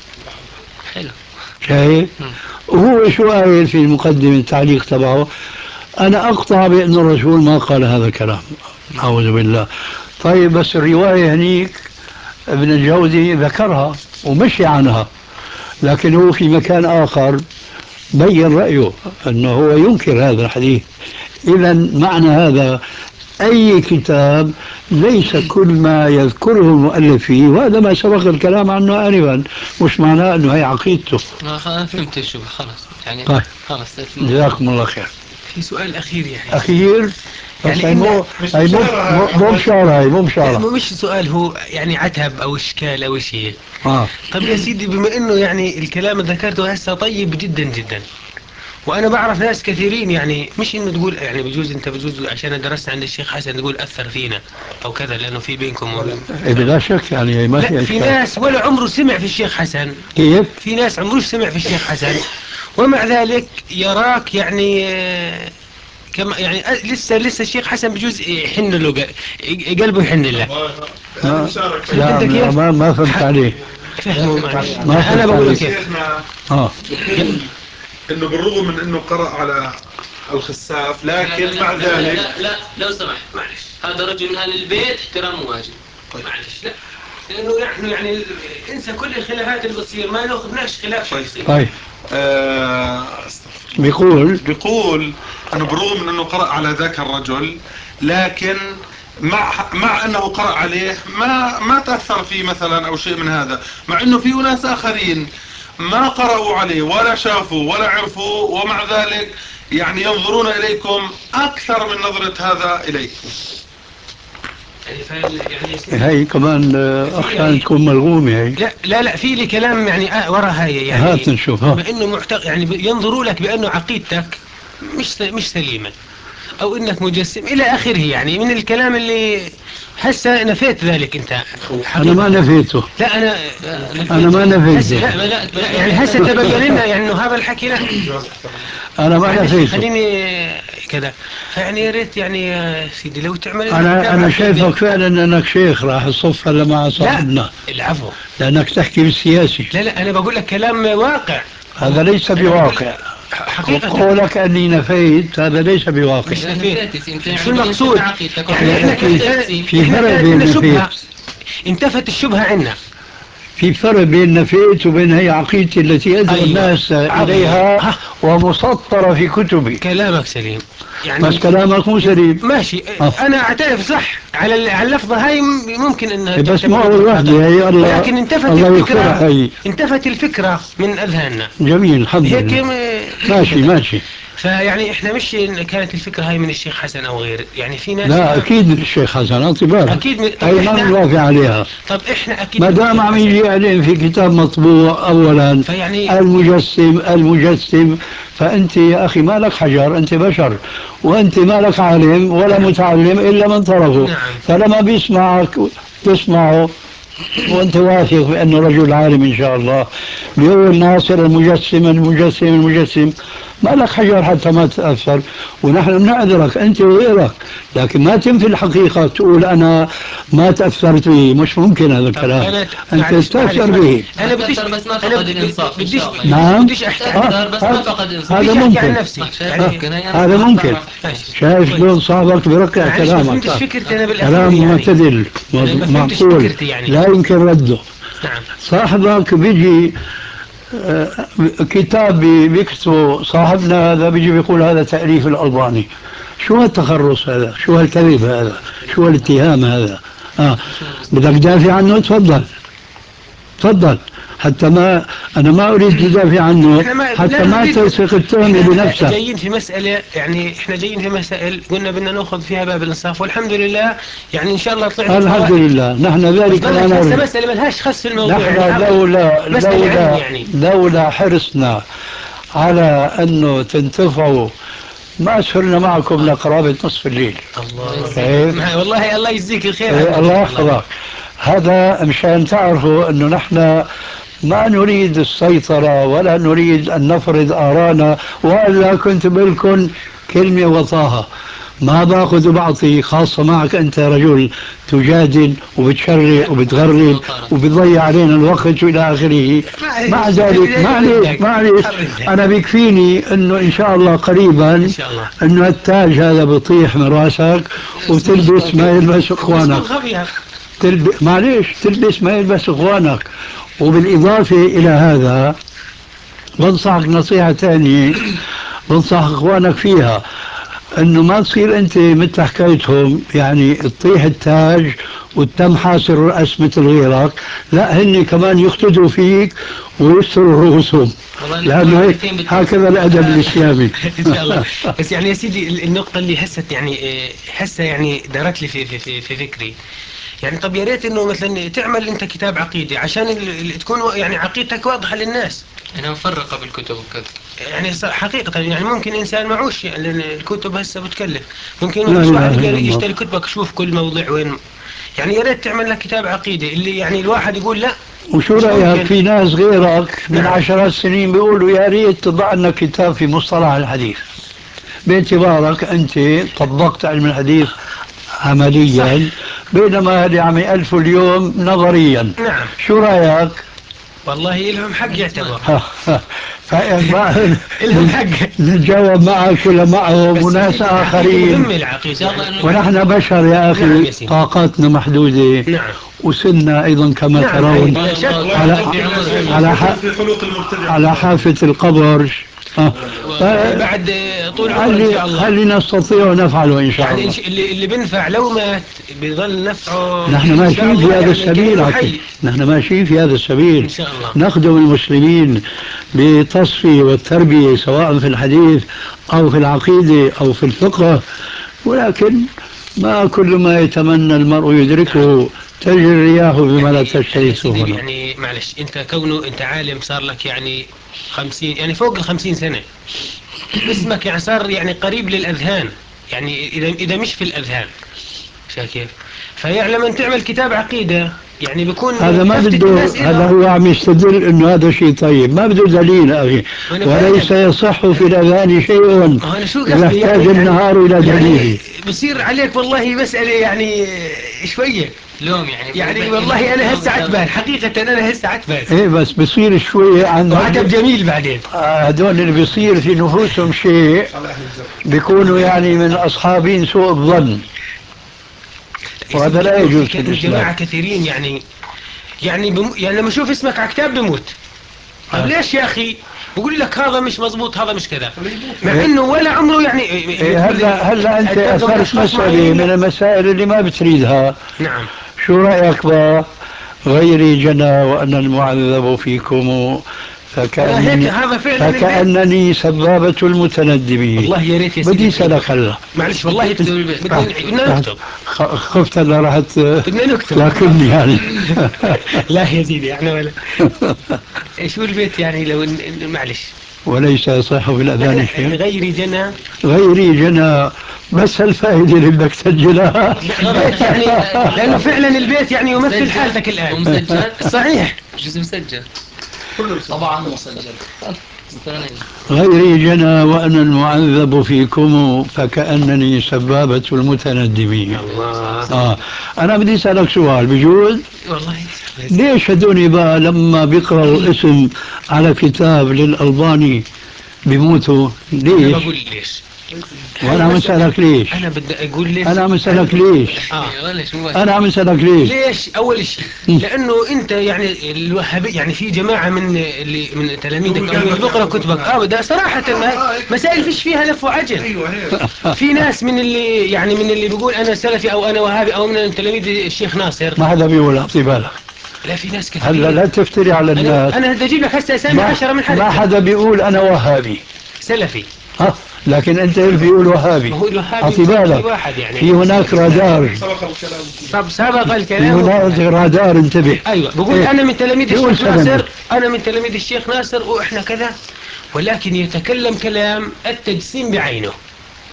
حلو. شايف؟ مم. وهو شو قايل في مقدمة التعليق تبعه؟ أنا أقطع بأن الرسول ما قال هذا الكلام، أعوذ بالله. طيب بس الرواية هنيك ابن الجوزي ذكرها ومشي عنها، لكن هو في مكان آخر بين رأيه أنه هو ينكر هذا الحديث. إذا معنى هذا أي كتاب ليس كل ما يذكره المؤلف فيه، وهذا ما سبق الكلام عنه آنفا، مش معناه أنه هي عقيدته. آه، خلاص فهمت الشبهة خلاص يعني. طيب. خلاص جزاكم الله خير. في سؤال أخير يعني. أخير بس يعني هي إن- مو مش هي مو مشارة. مو- مو مشارة، هي مو لا مشارة. مش سؤال، هو يعني عتب أو إشكال أو شيء. آه. طيب يا سيدي، بما إنه يعني الكلام اللي ذكرته هسه طيب جدا جدا، وأنا بعرف ناس كثيرين، يعني مش إنه تقول يعني بجوز أنت بجوز عشان درست عند الشيخ حسن تقول أثر فينا أو كذا، لأنه في بينكم وبين. إيه بلا شك يعني ما في لا، في إشكال. ناس ولا عمره سمع في الشيخ حسن. كيف؟ في ناس عمروش سمع في الشيخ حسن، ومع ذلك يراك يعني آه، كما يعني آه، لسه لسه الشيخ حسن بجوز يحن له ق- قلبه يحن له. ما فهمت لا انت كيف؟ ما, ما فهمت عليه. فهموا معلش. ما فهمت انا بقول عليه. لك كيف. شيخنا آه. يقول انه بالرغم من انه قرأ على الخساف لكن مع لا ذلك لا لا لو سمحت معلش، هذا رجل من أهل البيت احترامه واجب. معلش لا، لانه نحن يعني انسى كل الخلافات اللي بتصير، ما ناخذناش خلاف شخصي. طيب آه استغفر الله. بيقول بيقول انه بالرغم من انه قرأ على ذاك الرجل، لكن مع مع انه قرأ عليه ما ما تأثر فيه مثلا او شيء من هذا، مع انه في ناس اخرين ما قرأوا عليه ولا شافوا ولا عرفوا، ومع ذلك يعني ينظرون اليكم اكثر من نظرة هذا اليكم. يعني فال يعني يا سيدي، هي كمان آه، أحيانا تكون ملغومة هي. لا لا لا في لي كلام يعني آه ورا هاي يعني. هات نشوف. ها. بما انه معتق يعني ينظروا لك بانه عقيدتك مش س- مش سليمه، او انك مجسم الى اخره، يعني من الكلام اللي هسه نفيت ذلك انت حقيقة. أنا ما نفيته. لا انا أنا ما هسه نفيته. لا, لا, لا يعني هسه تبين لنا يعني انه هذا الحكي لا. أنا ما معلش نفيته. خليني كذا. فيعني يا ريت يعني يا سيدي لو تعمل لنا أنا كتاب أنا عن شايفك البيت. فعلا أنك شيخ راح تصف هلا مع صاحبنا، لا العفو. لأنك تحكي بالسياسي. لا لا انا بقول لك كلام واقع. هذا ليس أنا بقول بواقع. حقيقة. وقولك أني نفيت هذا ليس بواقع. مش نفيت. انت شو المقصود؟ يعني احنا في- كانت في احنا فرق كانت بين لنا شبهة، نفيت. انتفت الشبهة عنا. في فرق بين نفيت وبين هي عقيدتي التي أدعو أيوة. الناس عظيم. إليها ها. ومسطرة في كتبي. كلامك سليم يعني. بس كلامك مو سليم. ماشي. آه. انا اعترف صح على ال- على اللفظة هاي، م- ممكن انها بس تعتبر ما هو لفظة وحدة خطأ. هي الله ولكن انتفت الله الفكرة. يغفرها هي. انتفت الفكرة من اذهاننا. جميل الحمد هيك لله. م- ماشي ماشي. فيعني احنا مش إن كانت الفكرة هاي من الشيخ حسن او غيره، يعني في ناس لا أكيد الشيخ حسن أعطي بالك. أكيد من- طب هي ما إحنا- بنوافق عليها. طب احنا اكيد ما من دام الشيخ عم حسن. يجي يعلن في كتاب مطبوع أولا فيعني المجسم المجسم، فأنت يا أخي ما لك حجر، أنت بشر، وأنت ما لك عالم ولا متعلم إلا من طرفه. نعم. فلما بيسمعك تسمعه وأنت واثق بأنه رجل عالم إن شاء الله، بيقول ناصر المجسم المجسم المجسم، ما لك حجر حتى ما تتأثر. ونحن بنعذرك أنت وغيرك، لكن ما تنفي الحقيقة تقول أنا ما تأثرت به. مش ممكن هذا الكلام. أنا أنت معلش- تتأثر معلش- به. أنا بديش بس ما أنا فقد الإنصاف إن بديش شاء الله. بديش نعم. بديش أحكي أكثر بس ما هذا- فقد الإنصاف. هذا بديش أحكي عن ممكن. نفسي يعني يعني. ممكن هي أنا هذا بختار ممكن. واحد. شايف كويس. شلون صاحبك برقع معلش ما فهمتش كلامك. فكرتي أنا بالأخير كلام يعني. معتدل أنا ما فهمتش معقول، فكرتي يعني. لا يمكن رده. نعم. صاحبك بيجي آه، كتاب بي- بيكتبه صاحبنا هذا، بيجي بيقول هذا تأليف الألباني. شو هالتخرص هذا؟ شو هالكذب هذا؟ شو هالاتهام هذا؟ آه. بدك تدافع عنه؟ تفضل تفضل. حتى ما أنا ما أريد تدافع عنه إحنا ما- حتى لا ما نريد- تلصق التهمة إحنا بنفسك. جايين في مسألة، يعني إحنا جايين في مسائل قلنا بدنا نأخذ فيها باب الإنصاف، والحمد لله يعني إن شاء الله طلعت الحمد بفوائد. لله نحن بس ذلك لا بالك هسه نرجو. مسألة ملهاش خص في الموضوع نحن يعني. لولا مسألة لولا علم يعني. لولا حرصنا على أنه تنتفعوا ما صرنا معكم لقرابة نصف الليل. الله كيف؟ ما- والله الله يجزيك الخير. إيه، الله يحفظك. هذا مشان تعرفوا أنه نحن ما نريد السيطرة ولا نريد أن نفرض آرانا، وإلا كنت بلكم كلمة وطاها. ما باخذ بعطي، خاصة معك أنت رجل تجادل وبتشرع وبتغرب وبتضيع علينا الوقت وإلى آخره. مع ذلك معليش معليش أنا بيكفيني أنه إن شاء الله قريبا إن شاء الله أنه التاج هذا بيطيح من راسك وتلبس ما يلبس إخوانك. تلب... معليش تلبس ما يلبس إخوانك. وبالإضافة إلى هذا بنصحك نصيحة ثانية، بنصح إخوانك فيها، انه ما تصير انت مثل حكايتهم يعني تطيح التاج وتم حاسر الراس مثل غيرك، لا هن كمان يقتدوا فيك ويستروا رؤوسهم، لانه هيك هكذا الادب الاسلامي. ان شاء الله. بس يعني يا سيدي النقطة اللي حست يعني حسه يعني دارت لي في في في, في فكري، يعني طب يا ريت انه مثلا تعمل انت كتاب عقيدة عشان ال- ال- تكون يعني عقيدتك واضحة للناس. أنا مفرقة بالكتب وكذا. يعني ص- حقيقة يعني ممكن إنسان معوش يعني لأن الكتب هسه بتكلف، ممكن لا ما فيش إله واحد إلا يقدر الله. يشتري كتبك يشوف كل موضع وين. يعني يا ريت تعمل لك كتاب عقيدة اللي يعني الواحد يقول لا. وشو مش رأيك ممكن. في ناس غيرك من نعم. عشرات سنين بيقولوا يا ريت تضع لنا كتاب في مصطلح الحديث، باعتبارك أنت طبقت علم الحديث عمليا، بينما اللي عم يألفوا اليوم نظريا. نعم. شو رأيك؟ والله لهم حق يعتبر. فإن لهم حق. نتجاوب معك ولا معهم بس وناس العقيدة آخرين، مهمة العقيدة. ونحن بشر يا نعم أخي يا سيدي. طاقاتنا محدودة نعم. وسننا أيضا كما نعم ترون لا شك. على على ح- في حلوق المبتدع على حافة القبر. آه. بعد طول عمر إن اللي شاء الله. اللي نستطيع نفعله إن شاء يعني الله. إن شاء- اللي اللي بنفع لو مات بيظل نفعه. نحن إن شاء ماشيين في الله هذا يعني السبيل كأنه عكي. حي. نحن ماشيين في هذا السبيل إن شاء الله. نخدم المسلمين بالتصفية والتربية سواء في الحديث أو في العقيدة أو في الفقه، ولكن ما كل ما يتمنى المرء يدركه، تجري الرياح بما لا تشتهي يعني سيدي السفن. يعني معلش انت كونه انت عالم صار لك يعني خمسين يعني فوق الخمسين سنة، اسمك يعني صار يعني قريب للأذهان، يعني إذا إذا مش في الأذهان شايف كيف؟ فيعني لما تعمل كتاب عقيدة يعني بيكون هذا ما لفتة بده، الناس هذا إله. هو عم يستدل انه هذا شيء طيب، ما بده دليل اخي. وأنا وليس فاهم. يصح في الاذان شيء أنا شو اذا قصدي احتاج يعني النهار الى يعني دليل. بصير عليك والله مسألة يعني شوية لوم يعني. يعني والله أنا هسه عتبان حقيقة أنا هسه عتبان ايه بس بصير شوي عن وعتب جميل بعدين. هذول اللي بيصير في نفوسهم شيء بيكونوا يعني من اصحابين سوء الظن، وهذا لا يجوز في الاسلام. جماعة كثيرين يعني يعني بم... يعني لما اشوف اسمك على كتاب بموت. طيب آه. ليش يا اخي؟ بقول لك هذا مش مزبوط هذا مش كذا، مع انه ولا عمره يعني إيه هلا هلا انت أتفق اثرت بأشخاص مسألة معينين. من المسائل اللي ما بتريدها. نعم. شو رأيك بقى؟ غيري جنى وأنا المعذب فيكم فكأنني, هذا فعلا البيت. فكأنني سبابة المتندبين. والله يا ريت يا سيدي بدي اسألك هلا، معلش والله بدنا بدنا نكتب. خ- خفت هلا راحت بدنا نكتب لكني يعني لا يا سيدي احنا ولا شو البيت يعني لو إن- إن- معلش وليس يصح بالأذان شيء. غيري جنى. غيري جنى، بس الفائدة اللي بدك تسجلها. البيت يعني لانه فعلا البيت يعني يمثل حالتك الان. ومسجل. صحيح. جزء مسجل. طبعا مسجل. غيري جنى وأنا المعذب فيكم فكأنني سبابة المتندبين. الله. آه. أنا بدي أسألك سؤال بجوز؟ والله ليش هدوني بقى لما بيقرأوا اسم على كتاب للألباني بيموتوا؟ انا ليش؟ بقول ليش. وأنا عم أسألك ليش؟ انا بدي اقول ليش. أنا عم أسألك ليش؟ آه. أنا عم أسألك ليش؟ ليش اول شيء لانه انت يعني الوهابي يعني في جماعه من اللي من تلاميذك او اللي بيقرا كتبك اه ده صراحه ما- مسائل فيش فيها لف وعجل. ايوه هيك. في ناس من اللي يعني من اللي بيقول انا سلفي او انا وهابي او من تلاميذ الشيخ ناصر. ما حدا بيقول، أعطي بالك. لا في ناس كثير. هلا لا تفتري على انا الناس. انا بدي اجيب لك هسه اسامي ما, عشرة من حد. ما حدا بيقول أنا وهابي. سلفي. ها، لكن أنت بيقول وهابي. ما هو الوهابي أعطي في بالك. واحد يعني في هناك رادار، سبق الكلام. طب سبق في الكلام. هناك رادار، انتبه. ايوه بقول إيه؟ انا من تلاميذ بيقول الشيخ سلام. ناصر انا من تلاميذ الشيخ ناصر واحنا كذا، ولكن يتكلم كلام التجسيم بعينه.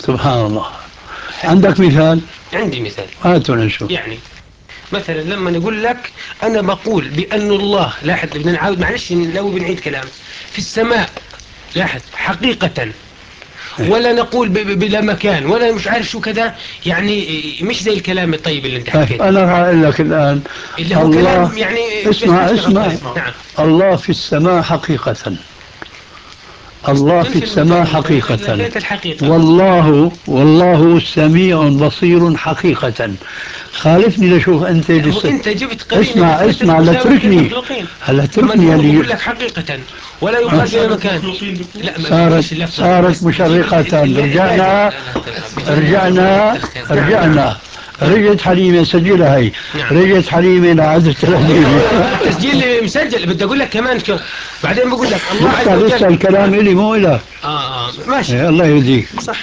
سبحان الله. عندك مثال؟ عندي مثال. هاتوا نشوف. يعني مثلا لما نقول لك أنا بقول بأن الله، لاحظ بدنا نعاود معلش لو بنعيد كلام، في السماء، لاحظ حقيقة، ولا نقول ب- ب- بلا مكان ولا مش عارف شو كذا، يعني مش زي الكلام الطيب اللي انت طيب حكيته أنا راح أقول لك الآن. اللي هو الله، كلام يعني اسمع بس اسمع. نشتغل. نعم. الله في السماء حقيقة. الله في السماء حقيقة. الحقيقة. والله والله سميع بصير حقيقة. خالفني لشوف أنت هو لس... انت جبت قرينه اسمع بتثبت اسمع لا مساواة تتركني. المخلوقين. هلا من تركني هو اللي بقول لك حقيقة ولا يقال بلا مكان. لا ما صارت بقولش اللفظ. صارت بس بجيب مشرقة. ال- ال- رجعنا بجيب- رجعنا نعم، رجعنا. نعم. رجعت حليمة سجلها هي. نعم. رجعت حليمة لعدت القديمة. التسجيل مسجل، بدي اقول لك كمان شو. بعدين بقول لك الله عز لسه لسه وجل. الكلام إلي مو إلك. اه اه ماشي. إيه، الله يهديك. صح.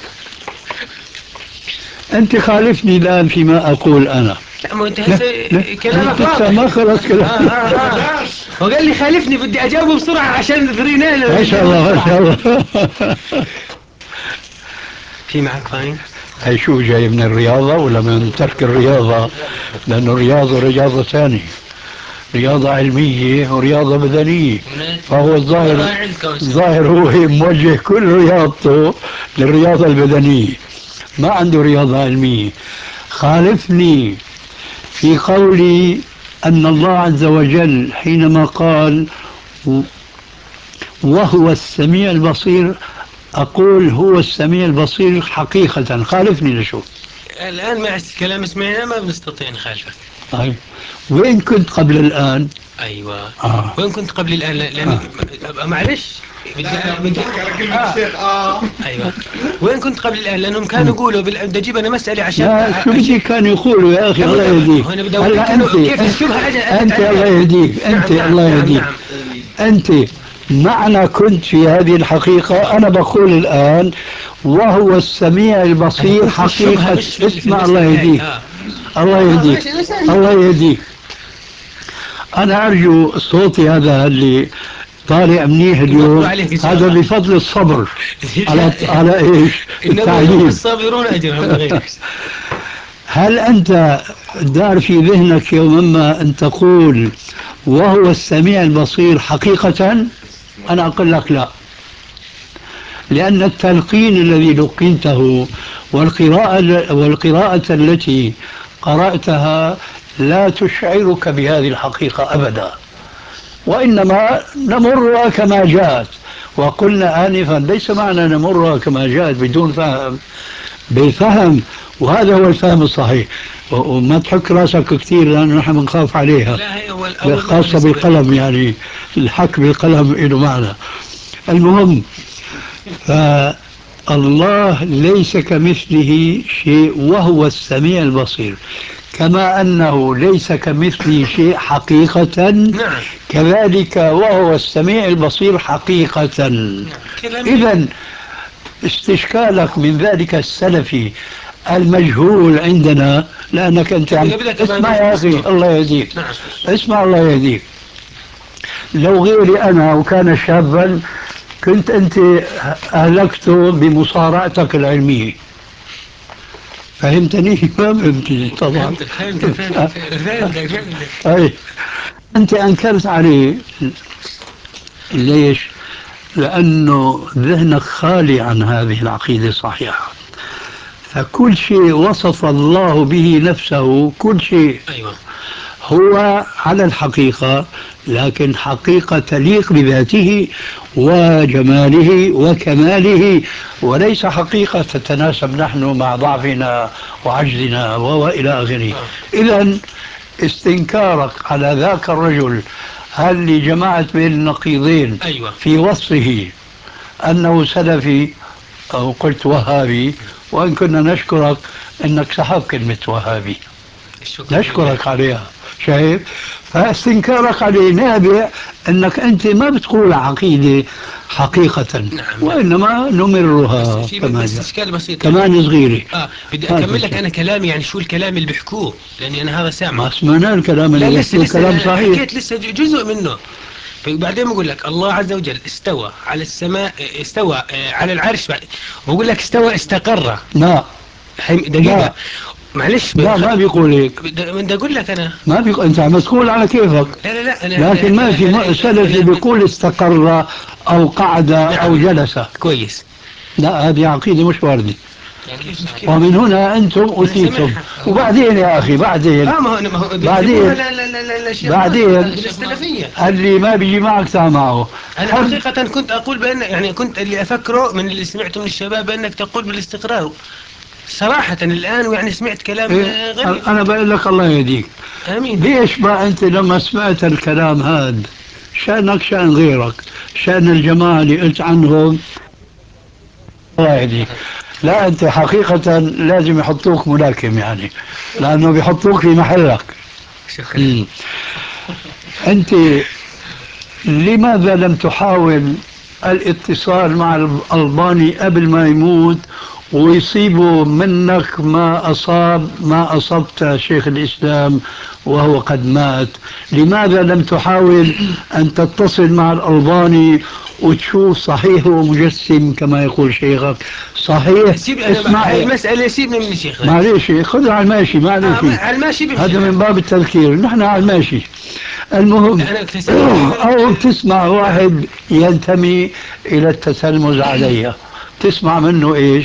أنت خالفني الآن فيما أقول أنا. لا ما انت لا هسه لا كلامك لسه واضح. ما خلص اه كلام. اه اه وقال لي خالفني بدي اجاوبه بسرعة عشان ذرينا له. ما شاء الله ما شاء الله. في معك ثاني؟ هي شو جاي من الرياضة ولا من ترك الرياضة؟ لأنه الرياضة رياضة ثانية، رياضة علمية ورياضة بدنية. فهو الظاهر الظاهر هو موجه كل رياضته للرياضة البدنية، ما عنده رياضة علمية. خالفني في قولي أن الله عز وجل حينما قال وهو السميع البصير، أقول هو السميع البصير حقيقة. خالفني لشوف. الآن مع الكلام سمعنا ما بنستطيع نخالفك. طيب وين كنت قبل الآن؟ أيوة. آه. وين كنت قبل الآن؟ لأن آه. معلش بدي بدي كلمة الشيخ اه أيوة. وين كنت قبل الآن؟ لأنهم كانوا يقولوا بال... بدي أجيب أنا مسألة عشان لا شو أ- بدي أشيل. كانوا يقولوا يا أخي لا، الله لا، يهديك. هو أنا بدي أوريك هلا إنه أنت كيف الشبهة أجت أنت عليها. الله يهديك. أنت نعم، الله نعم، يهديك. نعم. أنت معنى كنت في هذه الحقيقة. أنا بقول الآن وهو السميع البصير كنت في الشبهة حقيقة. مش في, في اسمع الله المسألة هاي. يهديك. آه. الله يهديك. ماشي، أنا سامع. الله يهديك. أنا أرجو صوتي هذا اللي طالع منيح يبطلوا اليوم عليك إن شاء هذا الله. بفضل الصبر على على إيش إنما يوفي التعليم. الصابرون أجرهم بغير. هل أنت دار في ذهنك يوما ما أن تقول وهو السميع البصير حقيقة؟ أنا أقول لك لا، لأن التلقين الذي لقنته والقراءة والقراءة التي قرأتها لا تشعرك بهذه الحقيقة أبدا، وإنما نمرها كما جاءت. وقلنا آنفا ليس معنى نمرها كما جاءت بدون فهم، بالفهم، وهذا هو الفهم الصحيح. وما تحك راسك كثير لأنه نحن بنخاف عليها، لا هي أول أول خاصة بالقلم، يعني الحك بالقلم له معنى. المهم، فالله ليس كمثله شيء وهو السميع البصير، كما أنه ليس كمثله شيء حقيقة. نعم. كذلك وهو السميع البصير حقيقة. نعم. إذا استشكالك من ذلك السلفي المجهول عندنا، لأنك أنت عم اسمع يا أخي الله يهديك. نعم. اسمع الله يهديك. لو غيري أنا وكان شابا كنت أنت أهلكته بمصارعتك العلمية. فهمتني؟ ما فهمتني طبعا. فهمتك فهمتك فهمتك فهمتك فهمتك. أي أنت أنكرت عليه. ليش؟ لأنه ذهنك خالي عن هذه العقيدة الصحيحة. فكل شيء وصف الله به نفسه، كل شيء أيوة. هو على الحقيقة، لكن حقيقة تليق بذاته وجماله وكماله، وليس حقيقة تتناسب نحن مع ضعفنا وعجزنا وإلى آخره. إذا استنكارك على ذاك الرجل اللي جمعت بين النقيضين أيوة. في وصفه أنه سلفي أو قلت وهابي، وإن كنا نشكرك أنك سحب كلمة وهابي، نشكرك عليها. شايف؟ فاستنكارك عليه نابع أنك أنت ما بتقول عقيدة حقيقة. نعم. وإنما نمرها كمان استشكال بسيط كمان صغيرة. آه بدي أكمل لك أنا كلامي، يعني شو الكلام اللي بيحكوه، لأني أنا هذا سامع. ما سمعنا الكلام اللي لا بيحكوه لسه لسه كلام صحيح. حكيت لسه جزء منه. وبعدين بقول لك الله عز وجل استوى على السماء، استوى على العرش، بعد بقول لك استوى استقر. لا دقيقة لا معلش، لا ما بيقول هيك، بدي اقول لك انا ما بيقول، انت عم تقول على كيفك. لا لا لا أنا لكن ما في م- سلفي بيقول استقر او قعد او جلس. كويس. لا هذه عقيدة مش واردة، كيف كيف ومن هنا انتم اتيتم. وبعدين يا اخي بعدين اه ما هو ما هو بعدين لا لا لا لا لا شيخ بعدين السلفية. اللي ما بيجي معك تعال معه. انا حد- حقيقة كنت اقول بان، يعني كنت اللي افكره من اللي سمعته من الشباب بانك تقول بالاستقرار صراحة الان، ويعني سمعت كلام إيه، آه، غريب. انا بقول لك الله يهديك. امين. ليش بقى انت لما سمعت الكلام هذا شأنك شأن غيرك، شأن الجماعة اللي قلت عنهم الله يهديك. لا انت حقيقة لازم يحطوك ملاكم يعني، لانه بيحطوك في محلك. شكرا. مم. انت لماذا لم تحاول الاتصال مع الألباني قبل ما يموت ويصيبوا منك ما أصاب ما أصبت شيخ الإسلام وهو قد مات؟ لماذا لم تحاول أن تتصل مع الألباني وتشوف صحيح هو مجسم كما يقول شيخك؟ صحيح. سيب انا اسمع هاي المسألة سيبنا من الشيخ. معليش خذها على الماشي، آه معليش ما- على الماشي بمشي. هذا من باب التذكير، نحن على الماشي. المهم أنا اكتسبت. أو تسمع واحد ينتمي إلى التسلمز عليها، تسمع منه إيش؟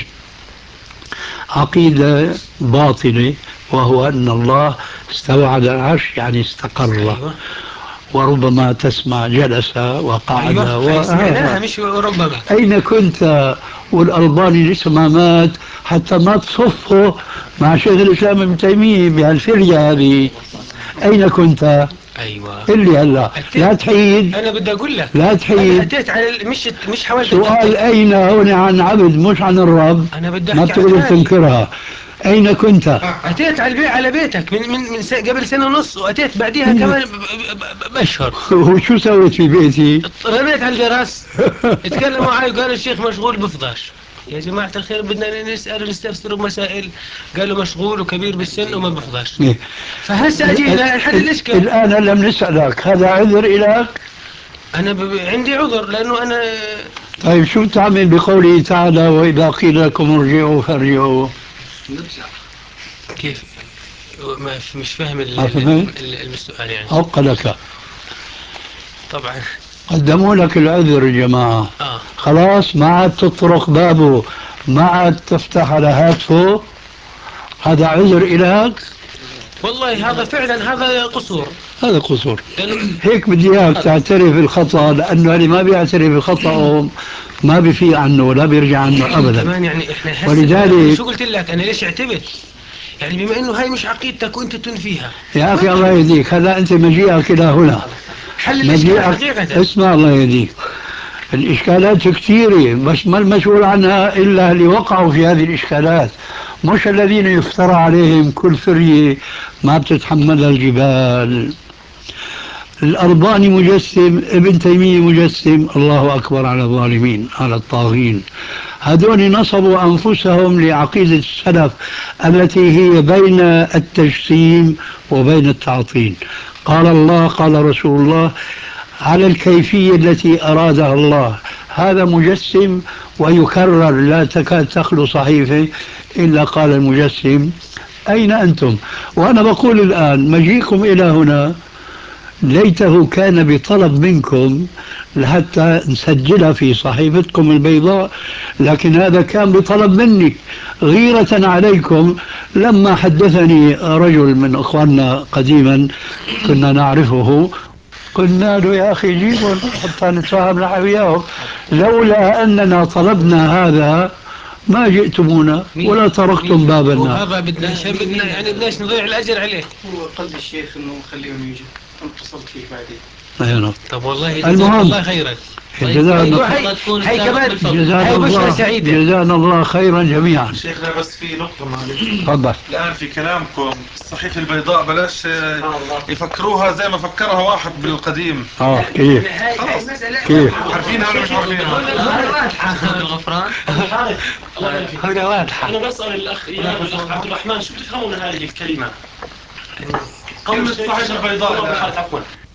عقيدة باطلة، وهو أن الله استوى على العرش يعني استقر. أيوة. وربما تسمع جلس وقعد. أيوة و... هاي سمعناها آه. مش ربما. أين كنت والألباني لسه ما مات حتى ما تصفه مع شيخ الإسلام ابن تيمية بهالفرية هذه؟ أين كنت؟ أيوة اللي هلا أتيت. لا تحيد، أنا بدي أقول لك لا أنا تحيد. أتيت على ال- مش مش حاولت سؤال أتأكد. أين هون عن عبد مش عن الرب، أنا بدي ما أحكي عن بتقدر حالي. تنكرها. أين كنت؟ أتيت على البيت على بيتك من من من س- قبل سنة ونص، وأتيت بعديها كمان ب- ب- ب- بأشهر. وشو سويت في بيتي؟ رميت على الجرس، اتكلموا معي وقالوا الشيخ مشغول بفضاش. يا جماعة الخير بدنا نسأل ونستفسر مسائل، قالوا مشغول وكبير بالسن وما بفضاش. إيه. فهسه جينا لحد الإشكال. الآن لم نسألك، هذا عذر إلك؟ أنا ب... عندي عذر لأنه أنا. طيب شو تعمل بقوله تعالى وإذا قيل لكم ارجعوا فارجعوا؟ كيف؟ ما مش فاهم ال- ما ال- فهمت؟ ال- السؤال يعني. حق لك، طبعا. قدموا لك العذر يا جماعة. آه. خلاص ما عاد تطرق بابه، ما عاد تفتح على هاتفه، هذا عذر إلك؟ والله هذا فعلا هذا قصور. هذا قصور. لأنه هيك بدي اياك تعترف بالخطا، لانه اللي ما بيعترف بخطأه ما بيفيق عنه ولا بيرجع عنه ابدا. كمان يعني احنا هسه ولذلك شو قلت لك انا ليش اعتبت؟ يعني بما انه هاي مش عقيدتك وانت تنفيها. يا اخي الله يهديك، هلا انت مجيئك الى هنا حل الاشكال مجيئك، حقيقة. اسمع الله يهديك، الاشكالات كثيره، بس ما المسؤول عنها الا اللي وقعوا في هذه الاشكالات، مش الذين يفترى عليهم كل فريه ما بتتحملها الجبال. الألباني مجسم، ابن تيمية مجسم، الله أكبر على الظالمين على الطاغين. هذول نصبوا أنفسهم لعقيدة السلف التي هي بين التجسيم وبين التعطيل. قال الله قال رسول الله على الكيفية التي أرادها الله. هذا مجسم ويكرر، لا تكاد تخلو صحيفة إلا قال المجسم. أين أنتم؟ وأنا بقول الآن مجيئكم إلى هنا ليته كان بطلب منكم لحتى نسجلها في صحيفتكم البيضاء، لكن هذا كان بطلب مني غيرة عليكم. لما حدثني رجل من أخواننا قديما كنا نعرفه، قلنا له يا أخي جيبوا حتى نتفاهم نحن وياهم، لولا أننا طلبنا هذا ما جئتمونا ولا طرقتم بابنا. وهذا بدنا شيء، بدنا يعني بدناش نضيع الاجر عليه. هو قصد الشيخ انه خليهم يجوا، انا اتصلت فيه بعدين. أيوة. طب والله جزاك المهم الله خيرا. جزانا هاي هاي كمان جزانا هاي بشرى الله سعيدة. جزانا الله خيرا جميعا. شيخنا بس في نقطة معلش. تفضل. الآن في كلامكم الصحيفة البيضاء بلاش يفكروها زي ما فكرها واحد بالقديم. اه كيف؟ كيف؟ عارفينها ولا مش عارفينها؟ الغفران. هنا واضحة. انا بسال الاخ اياد والاخ عبد الرحمن شو بتفهموا من هذه الكلمه؟ كلمة الصحيفة البيضاء. عفوا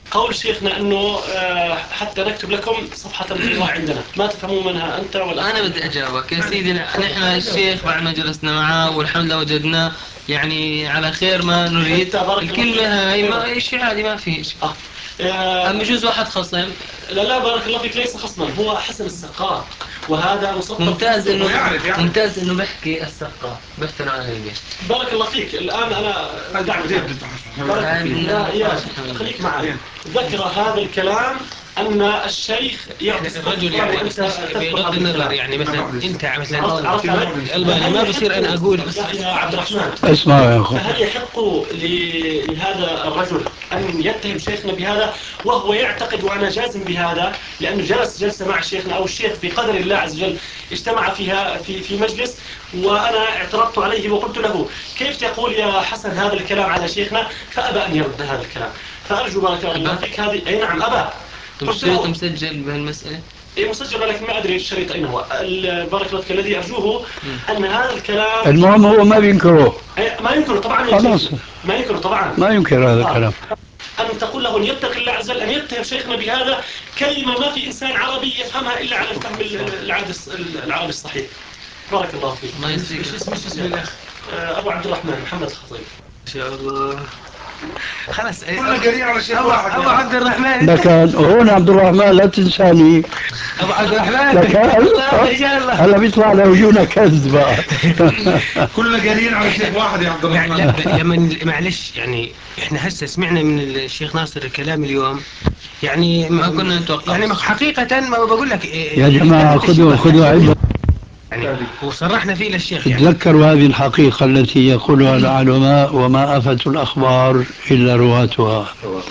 قول شيخنا أنه آه، حتى نكتب لكم صفحة تمثيلها عندنا، ما تفهمون منها أنت ولا أنا بدي أجاوبك يا سيدي. نحن الشيخ بعد ما جلسنا معه والحمد لله وجدناه يعني على خير ما نريد. الكلمة هاي ما شيء عادي، ما في شيء. آه. آه، أما يجوز واحد خصم. لا لا بارك الله فيك، ليس خصما، هو حسن السقاء، وهذا مصطفى. ممتاز انه يعرف يعرف. ممتاز انه بحكي السقا بحثنا عن البيت. بارك الله فيك. الآن أنا دعني بارك هاي فيك. من- يا يا خليك معي. ذكر هذا الكلام أن الشيخ يعطي الرجل يعني وأنت بغض النظر يعني مثلا انت مثلا عرفت علي؟ الألباني ما بصير انا اقول يا عبد الرحمن، اسمع يا أخو، فهل يحق ل- لهذا الرجل أن يتهم شيخنا بهذا وهو يعتقد، وأنا جازم بهذا لأنه جلس جلسة مع شيخنا أو الشيخ بقدر الله عز وجل اجتمع فيها في في مجلس، وأنا اعترضت عليه وقلت له كيف تقول يا حسن هذا الكلام على شيخنا، فأبى أن يرد هذا الكلام. فأرجو بارك الله فيك هذه. أي نعم أبى. قلت له مسجل بهالمسألة. إيه مسجل، لكن ما أدري الشريط أين هو. ال- بارك الله فيك، الذي أرجوه أن هذا الكلام المهم هو ما بينكره، إيه، ما ينكر طبعا يا خلاص شيخ. ما ينكر طبعا. ما ينكر هذا آه. الكلام. أن تقول له أن يتق الله عز وجل، أن يتهم شيخنا بهذا كلمة ما في إنسان عربي يفهمها إلا على الفهم العادي العربي الصحيح. بارك الله فيك. الله يسلمك. ايش اسم ايش اسم الأخ؟ آه، أبو عبد الرحمن محمد الخطيب. ان شاء الله. خلاص كلنا قاعدين على شيخ ابو واحد. أبو عبد الرحمن. لكن هون عبد الرحمن لا تنساني، ابو عبد الرحمن لكن هلا بيطلع لوجونا كذب بقى. كلنا قاعدين على شيخ واحد يا عبد لا الرحمن. لما معلش يعني احنا هسه سمعنا من الشيخ ناصر الكلام اليوم، يعني ما كنا نتوقع. يعني حقيقة ما بقول لك يا جماعة خذوا خذوا عبرة، يعني وصرحنا فيه للشيخ يعني. تذكروا هذه الحقيقة التي يقولها العلماء: وما أفت الأخبار إلا رواتها.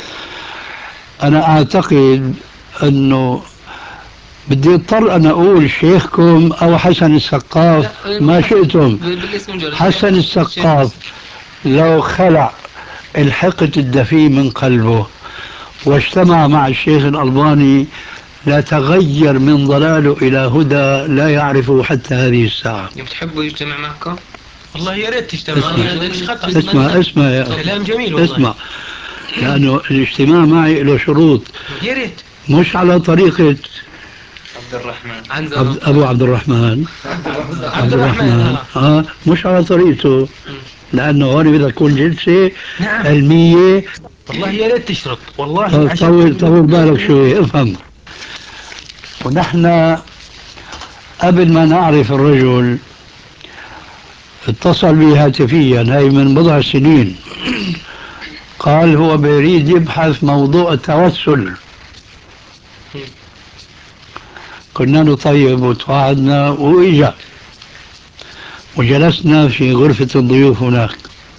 أنا أعتقد أنه بدي اضطر أن أقول شيخكم أو حسن السقاف ما شئتم. بالاسم جرس. حسن السقاف لو خلع الحقد الدفي من قلبه واجتمع مع الشيخ الألباني لا تغير من ضلاله إلى هدى لا يعرفه حتى هذه الساعة. بتحبوا يجتمع معكم؟ والله يا ريت تجتمع. اسمع اسمع, اسمع يا أخي. كلام جميل والله. اسمع، لأنه الاجتماع معي له شروط، يا ريت. مش على طريقة عبد الرحمن عند عبد أبو عبد الرحمن عبد الرحمن آه مش على طريقته، لأنه هون بدها تكون جلسة نعم. علمية. والله يا ريت تشرط والله. طول عشان طول طول بالك شوي افهم. ونحن قبل ما نعرف الرجل اتصل بي هاتفيا، هاي من بضع سنين، قال هو بيريد يبحث موضوع التوسل. كنا نطيب وتواعدنا وإجا وجلسنا في غرفة الضيوف هناك.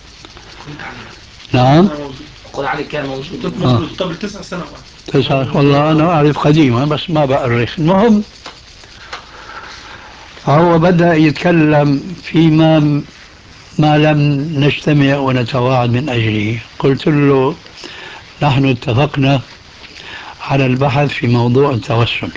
نعم قل علي كان موجود آه. قبل تسع سنوات. تسعة والله أنا أعرف قديما بس ما بأرخ. المهم فهو بدأ يتكلم فيما ما لم نجتمع ونتواعد من أجله. قلت له نحن اتفقنا على البحث في موضوع التوسل،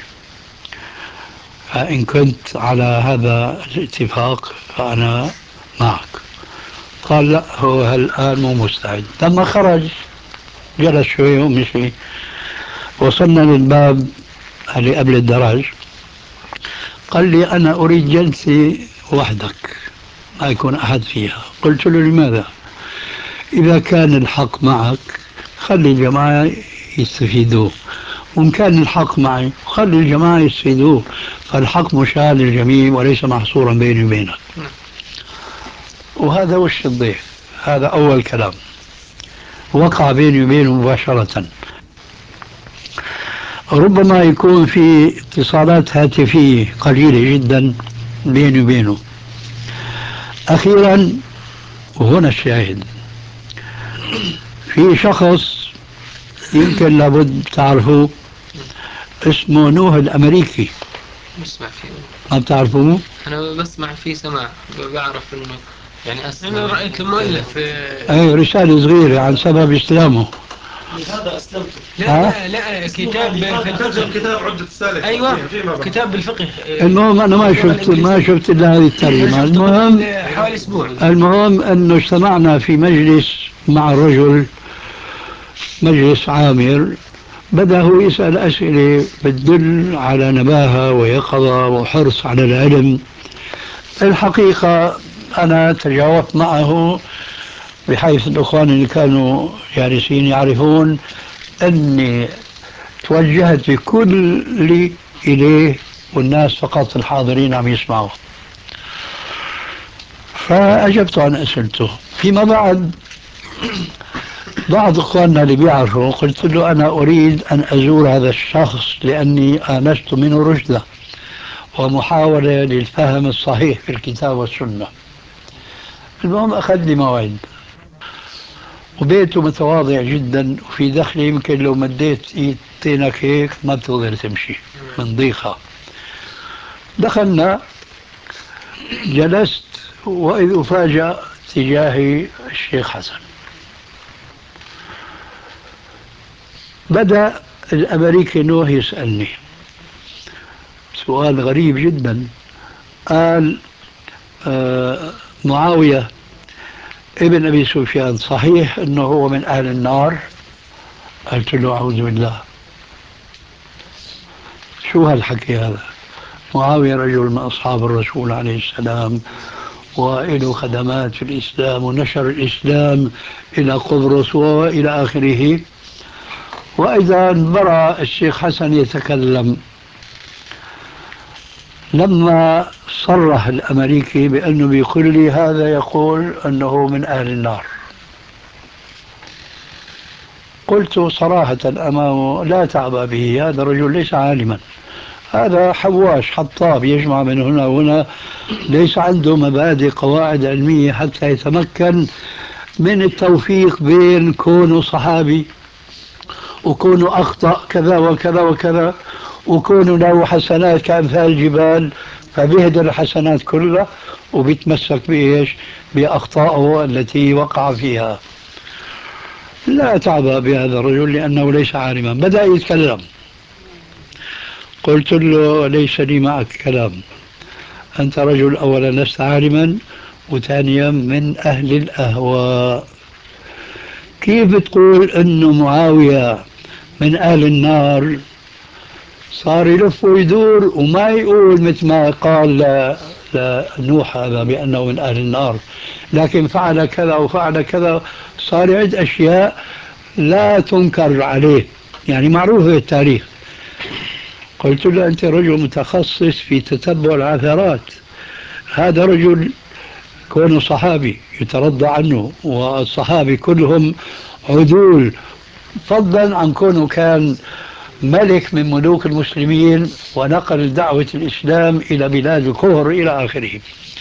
فإن كنت على هذا الاتفاق فأنا معك. قال لا هو الآن مو مستعد. لما خرج جلس شوي ومشي، وصلنا للباب اللي قبل الدرج، قال لي أنا أريد جلسة وحدك ما يكون أحد فيها. قلت له لماذا؟ إذا كان الحق معك خلي الجماعة يستفيدوا، وإن كان الحق معي خلي الجماعة يستفيدوا، فالحق مشاع للجميع وليس محصورا بيني وبينك. وهذا وش الضيف. هذا أول كلام وقع بيني وبينه مباشرة. ربما يكون في اتصالات هاتفية قليلة جدا بيني وبينه. أخيرا وهنا الشاهد، في شخص يمكن لابد تعرفوه اسمه نوح الأمريكي. بسمع فيه. ما بتعرفوه؟ أنا بسمع فيه سماع، بعرف إنه يعني أسمع. أنا رأيت المؤلف. أي رسالة صغيرة عن سبب إسلامه. لهذا أسلمت. لا لا كتاب في الفقه. كتاب عدة السالك. أيوة كتاب بالفقه. المهم أنا ما شفت ما شفت إلا هذه الترجمة. المهم حوالي أسبوع. المهم أنه اجتمعنا في مجلس مع الرجل، مجلس عامر، بدأ هو يسأل أسئلة بتدل على نباهة ويقظة وحرص على العلم. الحقيقة أنا تجاوبت معه بحيث الأخوان اللي كانوا جالسين يعرفون أني توجهت بكل إليه والناس فقط الحاضرين عم يسمعوا. فأجبت عن أسئلته. فيما بعد بعض إخواننا اللي بيعرفوا قلت له أنا أريد أن أزور هذا الشخص لأني آنست منه رشدة ومحاولة للفهم الصحيح في الكتاب والسنة. المهم أخذ لي موعد وبيته متواضع جدا وفي دخلي يمكن لو مديت ايدينك هيك ما بتقدر تمشي من ضيقها. دخلنا جلست وإذ أفاجأ تجاهي الشيخ حسن. بدأ الأمريكي نوح يسألني سؤال غريب جدا. قال آه معاوية ابن أبي سفيان صحيح أنه هو من أهل النار؟ قلت له أعوذ بالله، شو هالحكي هذا؟ معاوية رجل من أصحاب الرسول عليه السلام وله خدمات في الإسلام ونشر الإسلام إلى قبرص وإلى آخره. وإذا برأ الشيخ حسن يتكلم لما صرح الأمريكي بأنه بيقول لي هذا يقول أنه من أهل النار. قلت صراحة أمامه لا تعبأ به، هذا الرجل ليس عالما، هذا حواش حطاب يجمع من هنا وهنا، ليس عنده مبادئ قواعد علمية حتى يتمكن من التوفيق بين كونه صحابي وكونه أخطأ كذا وكذا وكذا وكونه له حسنات كأمثال الجبال فبيهدر الحسنات كلها وبيتمسك بإيش؟ بأخطائه التي وقع فيها. لا تعبأ بهذا الرجل لأنه ليس عالما. بدأ يتكلم، قلت له ليس لي معك كلام، أنت رجل أولا لست عالما وثانيا من أهل الأهواء. كيف بتقول أنه معاوية من أهل النار؟ صار يلف ويدور وما يقول مثل ما قال لنوح هذا بأنه من أهل النار، لكن فعل كذا وفعل كذا، صار يعد أشياء لا تنكر عليه يعني معروفة في التاريخ. قلت له أنت رجل متخصص في تتبع العثرات، هذا رجل كونه صحابي يترضى عنه والصحابي كلهم عدول، فضلا عن كونه كان ملك من ملوك المسلمين ونقل دعوة الإسلام إلى بلاد الكفر إلى آخره.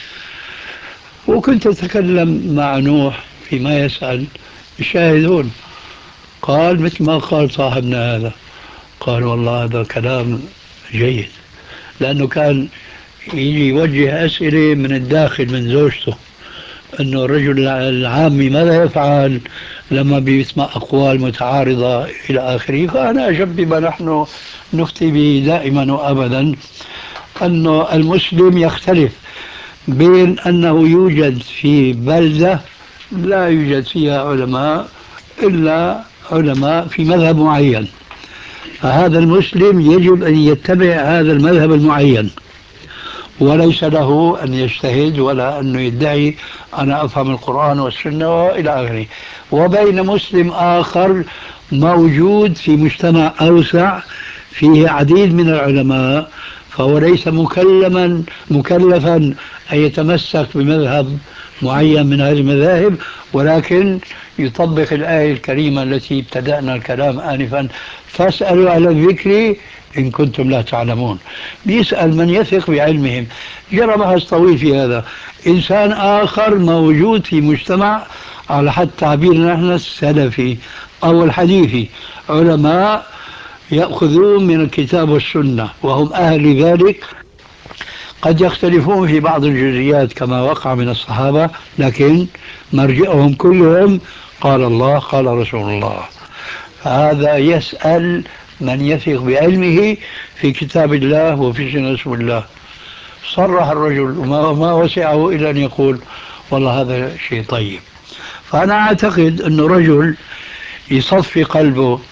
وكنت أتكلم مع نوح فيما يسأل الشاهدون، قال مثل ما قال صاحبنا هذا، قال والله هذا كلام جيد، لأنه كان يجي يوجه أسئلة من الداخل من زوجته أنه الرجل العامي ماذا يفعل لما بيسمع أقوال متعارضة إلى آخره. فأنا أجب بما نحن نفتي به دائما وأبدا، أنه المسلم يختلف بين أنه يوجد في بلدة لا يوجد فيها علماء إلا علماء في مذهب معين، فهذا المسلم يجب أن يتبع هذا المذهب المعين وليس له أن يجتهد ولا أن يدعي أنا أفهم القرآن والسنة وإلى آخره. وبين مسلم آخر موجود في مجتمع أوسع فيه عديد من العلماء فهو ليس مكلما مكلفا أن يتمسك بمذهب معين من هذه المذاهب، ولكن يطبق الآية الكريمة التي ابتدأنا الكلام آنفا، فاسألوا على الذكر إن كنتم لا تعلمون. بيسأل من يثق بعلمهم. جرى بحث طويل في هذا. إنسان آخر موجود في مجتمع على حد تعبيرنا نحن السلفي أو الحديثي، علماء يأخذون من الكتاب والسنة وهم أهل ذلك، قد يختلفون في بعض الجزئيات كما وقع من الصحابة، لكن مرجئهم كلهم قال الله قال رسول الله. هذا يسأل من يثق بعلمه في كتاب الله وفي سنة رسول الله. صرح الرجل وما وسعه إلا أن يقول والله هذا شيء طيب. فأنا أعتقد أنه رجل يصفي قلبه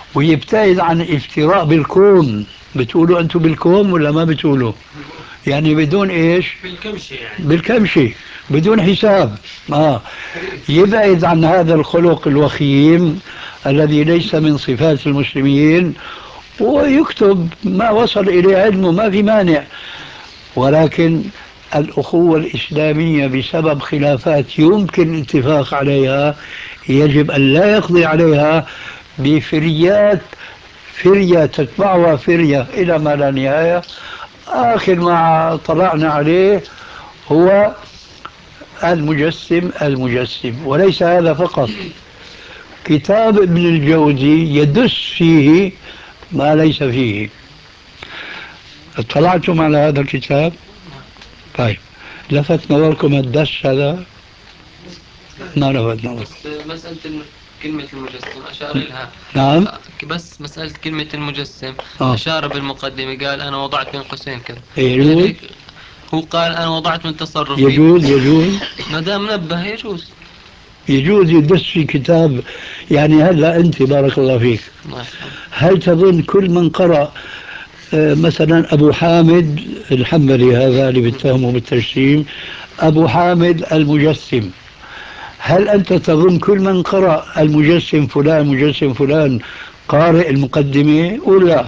ويبتعد عن افتراء بالكون. بتقولوا أنتم بالكون ولا ما بتقولوا؟ يعني بدون إيش؟ بالكمشة يعني. بالكمشة، بدون حساب. آه. يبعد عن هذا الخلق الوخيم الذي ليس من صفات المسلمين، ويكتب ما وصل إليه علمه، ما في مانع. ولكن الأخوة الإسلامية بسبب خلافات يمكن الاتفاق عليها يجب أن لا يقضي عليها بفريات، فرية تتبعها فرية إلى ما لا نهاية. آخر ما طلعنا عليه هو المجسم المجسم. وليس هذا فقط، كتاب ابن الجوزي يدس فيه ما ليس فيه. اطلعتم على هذا الكتاب؟ طيب، لفت نظركم الدس هذا؟ ما لفت نظركم. بس مسألة الم- كلمة المجسم أشار لها. نعم. بس مسألة كلمة المجسم آه. أشار بالمقدمة، قال أنا وضعت بين قوسين كذا. يجوز. يعني هو قال أنا وضعت من تصرفي. يجوز يجوز ما دام نبه يجوز. يجوز يدس في كتاب. يعني هلا أنت بارك الله فيك، ما شاء الله. هل تظن كل من قرأ آه، مثلا أبو حامد الحنبلي هذا اللي بيتهمه بالتجسيم، أبو حامد المجسم، هل أنت تظن كل من قرأ المجسم فلان مجسم فلان قارئ المقدمة؟ ولا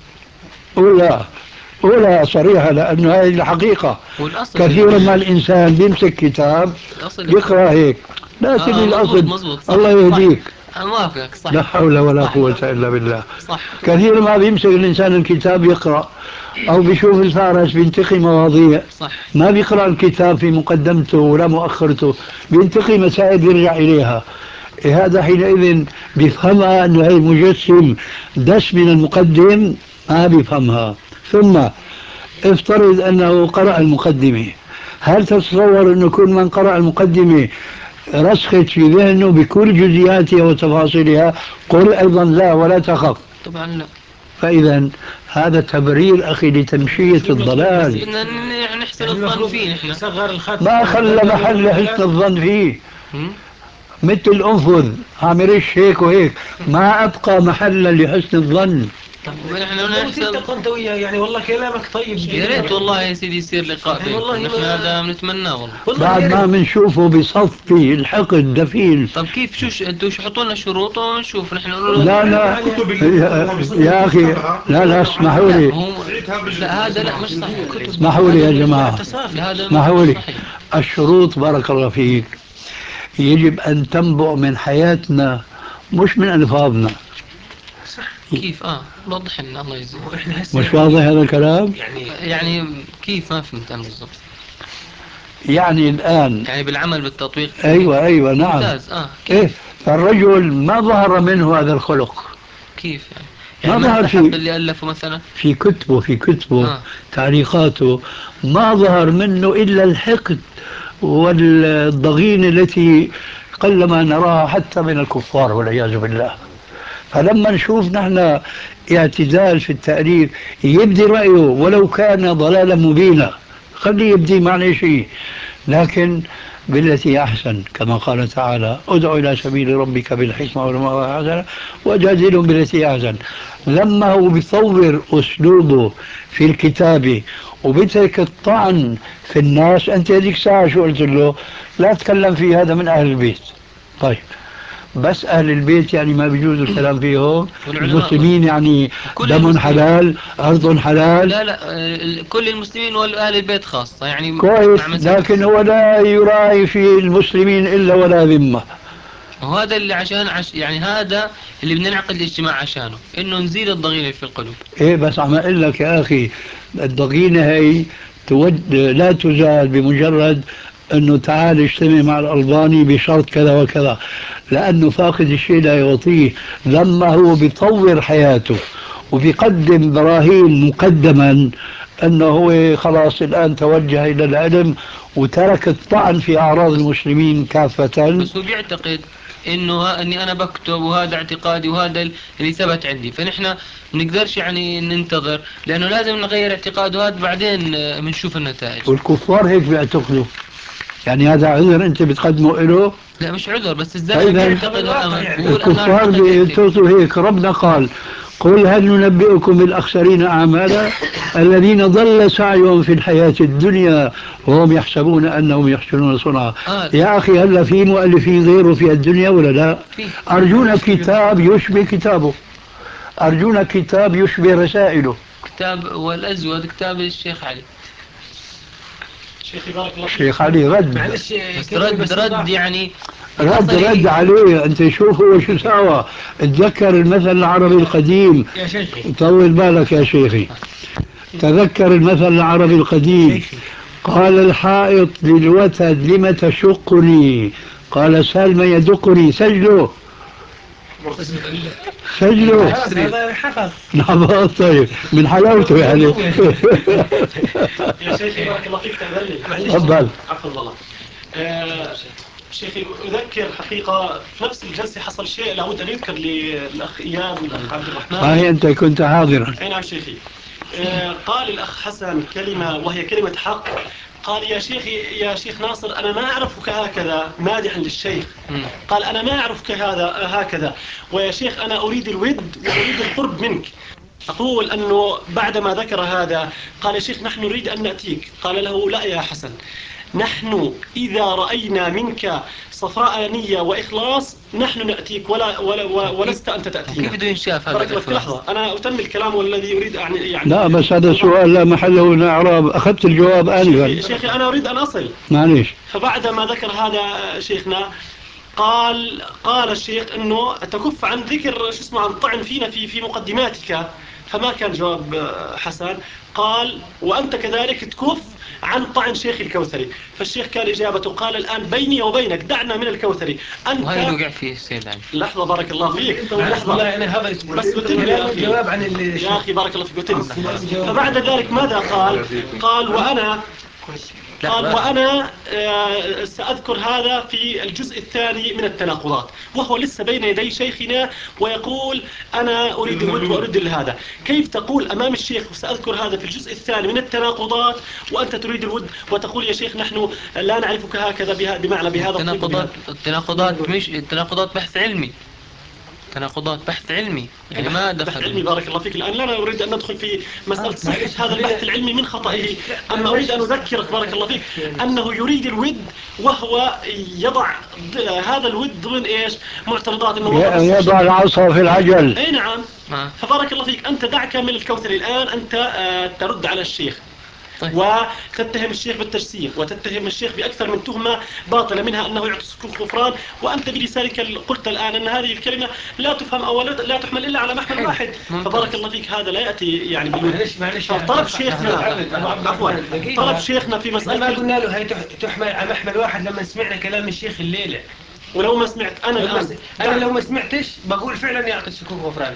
ولا ولا صريحة، لأنه هذه الحقيقة. والأصل كثيرا ما الإنسان بيمسك كتاب الأصل يقرأ هيك، لكن آه مزبوط الأصل مزبوط صح. الله يهديك. صح. أنا موافقك صح. لا حول ولا صح. قوة إلا بالله. صح. كثير ما بيمسك الإنسان الكتاب يقرأ، أو بيشوف الفارس بينتقي مواضيع، صح. ما بيقرأ الكتاب في مقدمته ولا مؤخرته، بينتقي مسائل يرجع إليها. إيه هذا حينئذ بيفهمها أنه هي مجسم دس من المقدم، ما بيفهمها. ثم افترض أنه قرأ المقدمة، هل تتصور أنه كل من قرأ المقدمة رسخت في ذهنه بكل جزئياتها وتفاصيلها؟ قل أيضا لا ولا تخف. طبعا لا. فإذا هذا تبرير أخي لتمشية الضلال. بدنا ن- نحسن الظن فيه نحن. صغر الخط. ما خلى محل حسن الظن فيه، هم؟ مثل الأنفذ عامرش هيك وهيك، ما أبقى محلا لحسن الظن. طب نحن بدنا لو نحسن. تلتقى انت وياه يعني والله كلامك طيب. يا ريت والله يا سيدي يصير لقاء بينكم، والله نحن ما- هذا بنتمناه والله. والله بعد يا ما ريت. بنشوفه بصفي الحقد دفين. طب كيف شو ش... انتوا شو حطوا لنا شروط ونشوف نحن نقول لا لا يا, يا أخي، لا لا اسمحوا لي، هو لا هذا لا مش صحيح. اسمحوا لي يا جماعة، هذا اسمحوا مش لي. صحيح. الشروط بارك الله فيك يجب أن تنبع من حياتنا مش من ألفاظنا. كيف اه وضح لنا الله يجزيك. احنا هسه مش واضح هذا الكلام؟ يعني يعني كيف ما فهمت انا بالضبط. يعني الآن يعني بالعمل بالتطبيق. أيوة أيوة نعم. ممتاز اه كيف. إيه، فالرجل ما ظهر منه هذا الخلق، كيف يعني ما يعني ما ظهر استحق في اللي ألفه مثلا. في كتبه في كتبه آه. تعليقاته ما ظهر منه إلا الحقد والضغينة التي قلما نراها حتى من الكفار والعياذ بالله. فلما نشوف نحن اعتدال في التأليف، يبدي رأيه ولو كان ضلالا مبينا، خليه يبدي معنى شيء، لكن بالتي أحسن كما قال تعالى ادع إلى سبيل ربك بالحكمة والموعظة الحسنة وجادلهم بالتي أحسن. لما هو بيطور أسلوبه في الكتابة وبترك الطعن في الناس، أنت هذيك الساعة شو قلت له؟ لا تكلم في هذا من أهل البيت. طيب، بس أهل البيت يعني ما بيجوز الكلام فيهم؟ المسلمين يعني دم حلال أرض حلال؟ لا لا آه، كل المسلمين وأهل البيت خاصة يعني. كويس، مع مسألة لكن هو لا يراعي في المسلمين إلا ولا ذمة. وهذا اللي عشان عش يعني هذا اللي بدنا نعقد الاجتماع عشانه، انه نزيل الضغينة في القلوب. إيه بس عم أقول لك يا أخي، الضغينة هي تود لا تزال بمجرد أنه تعال اجتمع مع الألباني بشرط كذا وكذا، لأنه فاقد الشيء لا يعطيه. لما هو بيطور حياته وبيقدم براهين مقدما أنه هو خلاص الآن توجه إلى العلم وترك الطعن في أعراض المسلمين كافة. بس هو بيعتقد انه ها اني انا بكتب وهذا اعتقادي وهذا اللي ثبت عندي، فنحن ما بنقدرش يعني ننتظر، لانه لازم نغير اعتقاده هذا بعدين بنشوف النتائج. والكفار هيك بيعتقدوا. يعني هذا عذر أنت بتقدمه له؟ لا مش عذر، بس الزلمة فإذا بيعتقد أنا بقول أنا الكفار أعتقد هيك. بيعتقدوا هيك. ربنا قال قل هل ننبئكم بالأخسرين أعمالا الذين ضل سعيهم في الحياة الدنيا وهم يحسبون أنهم يحسنون صنعا. آه. يا أخي هل في مؤلفين غيره في الدنيا ولا لا؟ في. أرجونا كتاب يشبه كتابه، أرجونا كتاب يشبه رسائله. كتاب والأزود كتاب الشيخ علي. شيخي بارك الله فيك. الشيخ علي رد معلش بس رد رد يعني رد حصل رد إيه؟ عليه. أنت شوف هو شو سوى. اتذكر المثل العربي القديم. يا شيخي طول بالك يا شيخي. تذكر المثل العربي القديم. قال الحائط للوتد لم تشقني؟ قال سال من يدقني. سجله سجله. هذا حفظ. نعم طيب من حلاوته يعني. يا شيخي بارك الله فيك تأذنني. تفضل. عفوا الله. آه شيخي أذكر حقيقة في نفس الجلسة حصل شيء لابد أن يذكر للأخ إياد والأخ عبد الرحمن. صحيح أنت كنت حاضرا. أي نعم شيخي. آه قال الأخ حسن كلمة وهي كلمة حق. قال يا شيخي يا شيخ ناصر أنا ما أعرفك هكذا، مادحا للشيخ. قال أنا ما أعرفك هذا هكذا، ويا شيخ أنا أريد الود وأريد القرب منك. أقول أنه بعدما ذكر هذا قال يا شيخ نحن نريد أن نأتيك. قال له لا يا حسن، نحن إذا رأينا منك صفراء نية وإخلاص نحن نأتيك ولا ولا ولست أنت تأتينا. كيف بده ينشاف هذا بارك لحظة أنا أتم الكلام والذي أريد أن يعني لا بس هذا سؤال لا محل له من إعراب. أخذت الجواب آنفا. شيخي أنا أريد أن أصل. معليش. فبعدما ذكر هذا شيخنا قال قال الشيخ انه تكف عن ذكر شو اسمه عن طعن فينا في في مقدماتك. فما كان جواب حسن. قال وانت كذلك تكف عن طعن شيخ الكوثري. فالشيخ كان اجابته قال الان بيني وبينك دعنا من الكوثري انت. وهي اللي وقع فيه السيد علي. لحظه بارك الله فيك. لحظه لا انا هذا بس بتم يا اخي جواب عن اللي يا اخي بارك الله فيك بتم. فبعد ذلك ماذا قال؟ قال وانا قال وأنا سأذكر هذا في الجزء الثاني من التناقضات، وهو لسه بين يدي شيخنا ويقول أنا أريد الود وأريد هذا. كيف تقول أمام الشيخ سأذكر هذا في الجزء الثاني من التناقضات وأنت تريد الود وتقول يا شيخ نحن لا نعرفك هكذا بها بمعنى بهذا التناقضات. التناقضات مش التناقضات بحث علمي. تناقضات بحث علمي يعني ما دخل. بحث علمي بارك الله فيك. الآن لا أريد أن ندخل في مسألة صحة هذا البحث العلمي من خطئه. أما أريد أن أذكرك بارك الله فيك أنه يريد الود وهو يضع هذا الود ضمن إيش معترضات أنه يضع العصا في العجل. أي نعم. فبارك الله فيك أنت دعك من الكوثري الآن أنت ترد على الشيخ. طيب. وتتهم الشيخ بالتجسيم وتتهم الشيخ بأكثر من تهمة باطلة منها أنه يعطي الغفران، وأنت بلسانك قلت الآن أن هذه الكلمة لا تفهم أو لا تحمل إلا على محمل واحد. فبارك الله فيك هذا لا يأتي يعني طلب شيخنا عفوا طلب شيخنا في مسألة ما قلنا له هي تحمل على محمل واحد لما سمعنا كلام الشيخ الليلة. ولو ما سمعت أنا الآن أنا لو ما سمعتش بقول فعلا يعطي السكوك غفران.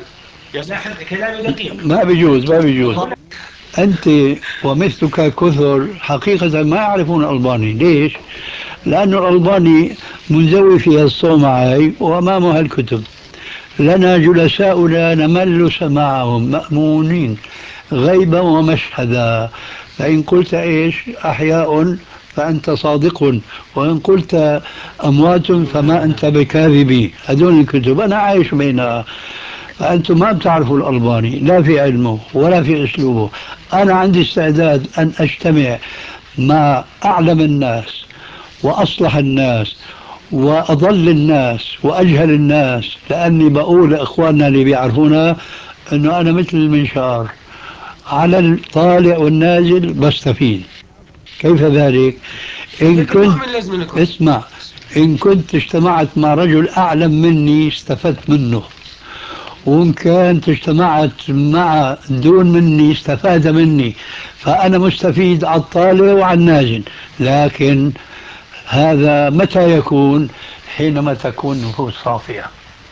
كلامي دقيق. ما بيجوز ما بيجوز. أنت ومثلك كثر حقيقة ما يعرفون الألباني. ليش؟ لأن الألباني منزوي فيها الصومعي وأمامها الكتب. لنا جلساؤنا نمل سماعهم مأمونين غيبا ومشهدا. فإن قلت إيش أحياء فأنت صادق، وإن قلت أموات فما أنت بكاذبي. هذول الكتب أنا عايش بينها. فأنتم ما بتعرفوا الألباني لا في علمه ولا في أسلوبه. أنا عندي استعداد أن أجتمع مع أعلم الناس وأصلح الناس وأضل الناس وأجهل الناس، لأني بقول لإخواننا اللي بيعرفونا أنه أنا مثل المنشار على الطالع والنازل بستفيد. كيف ذلك؟ إن كنت اسمع إن كنت اجتمعت مع رجل أعلم مني استفدت منه، وإن كانت اجتمعت مع دون مني استفاد مني، فأنا مستفيد على الطالع وعلى النازل. لكن هذا متى يكون؟ حينما تكون نفوس صافية.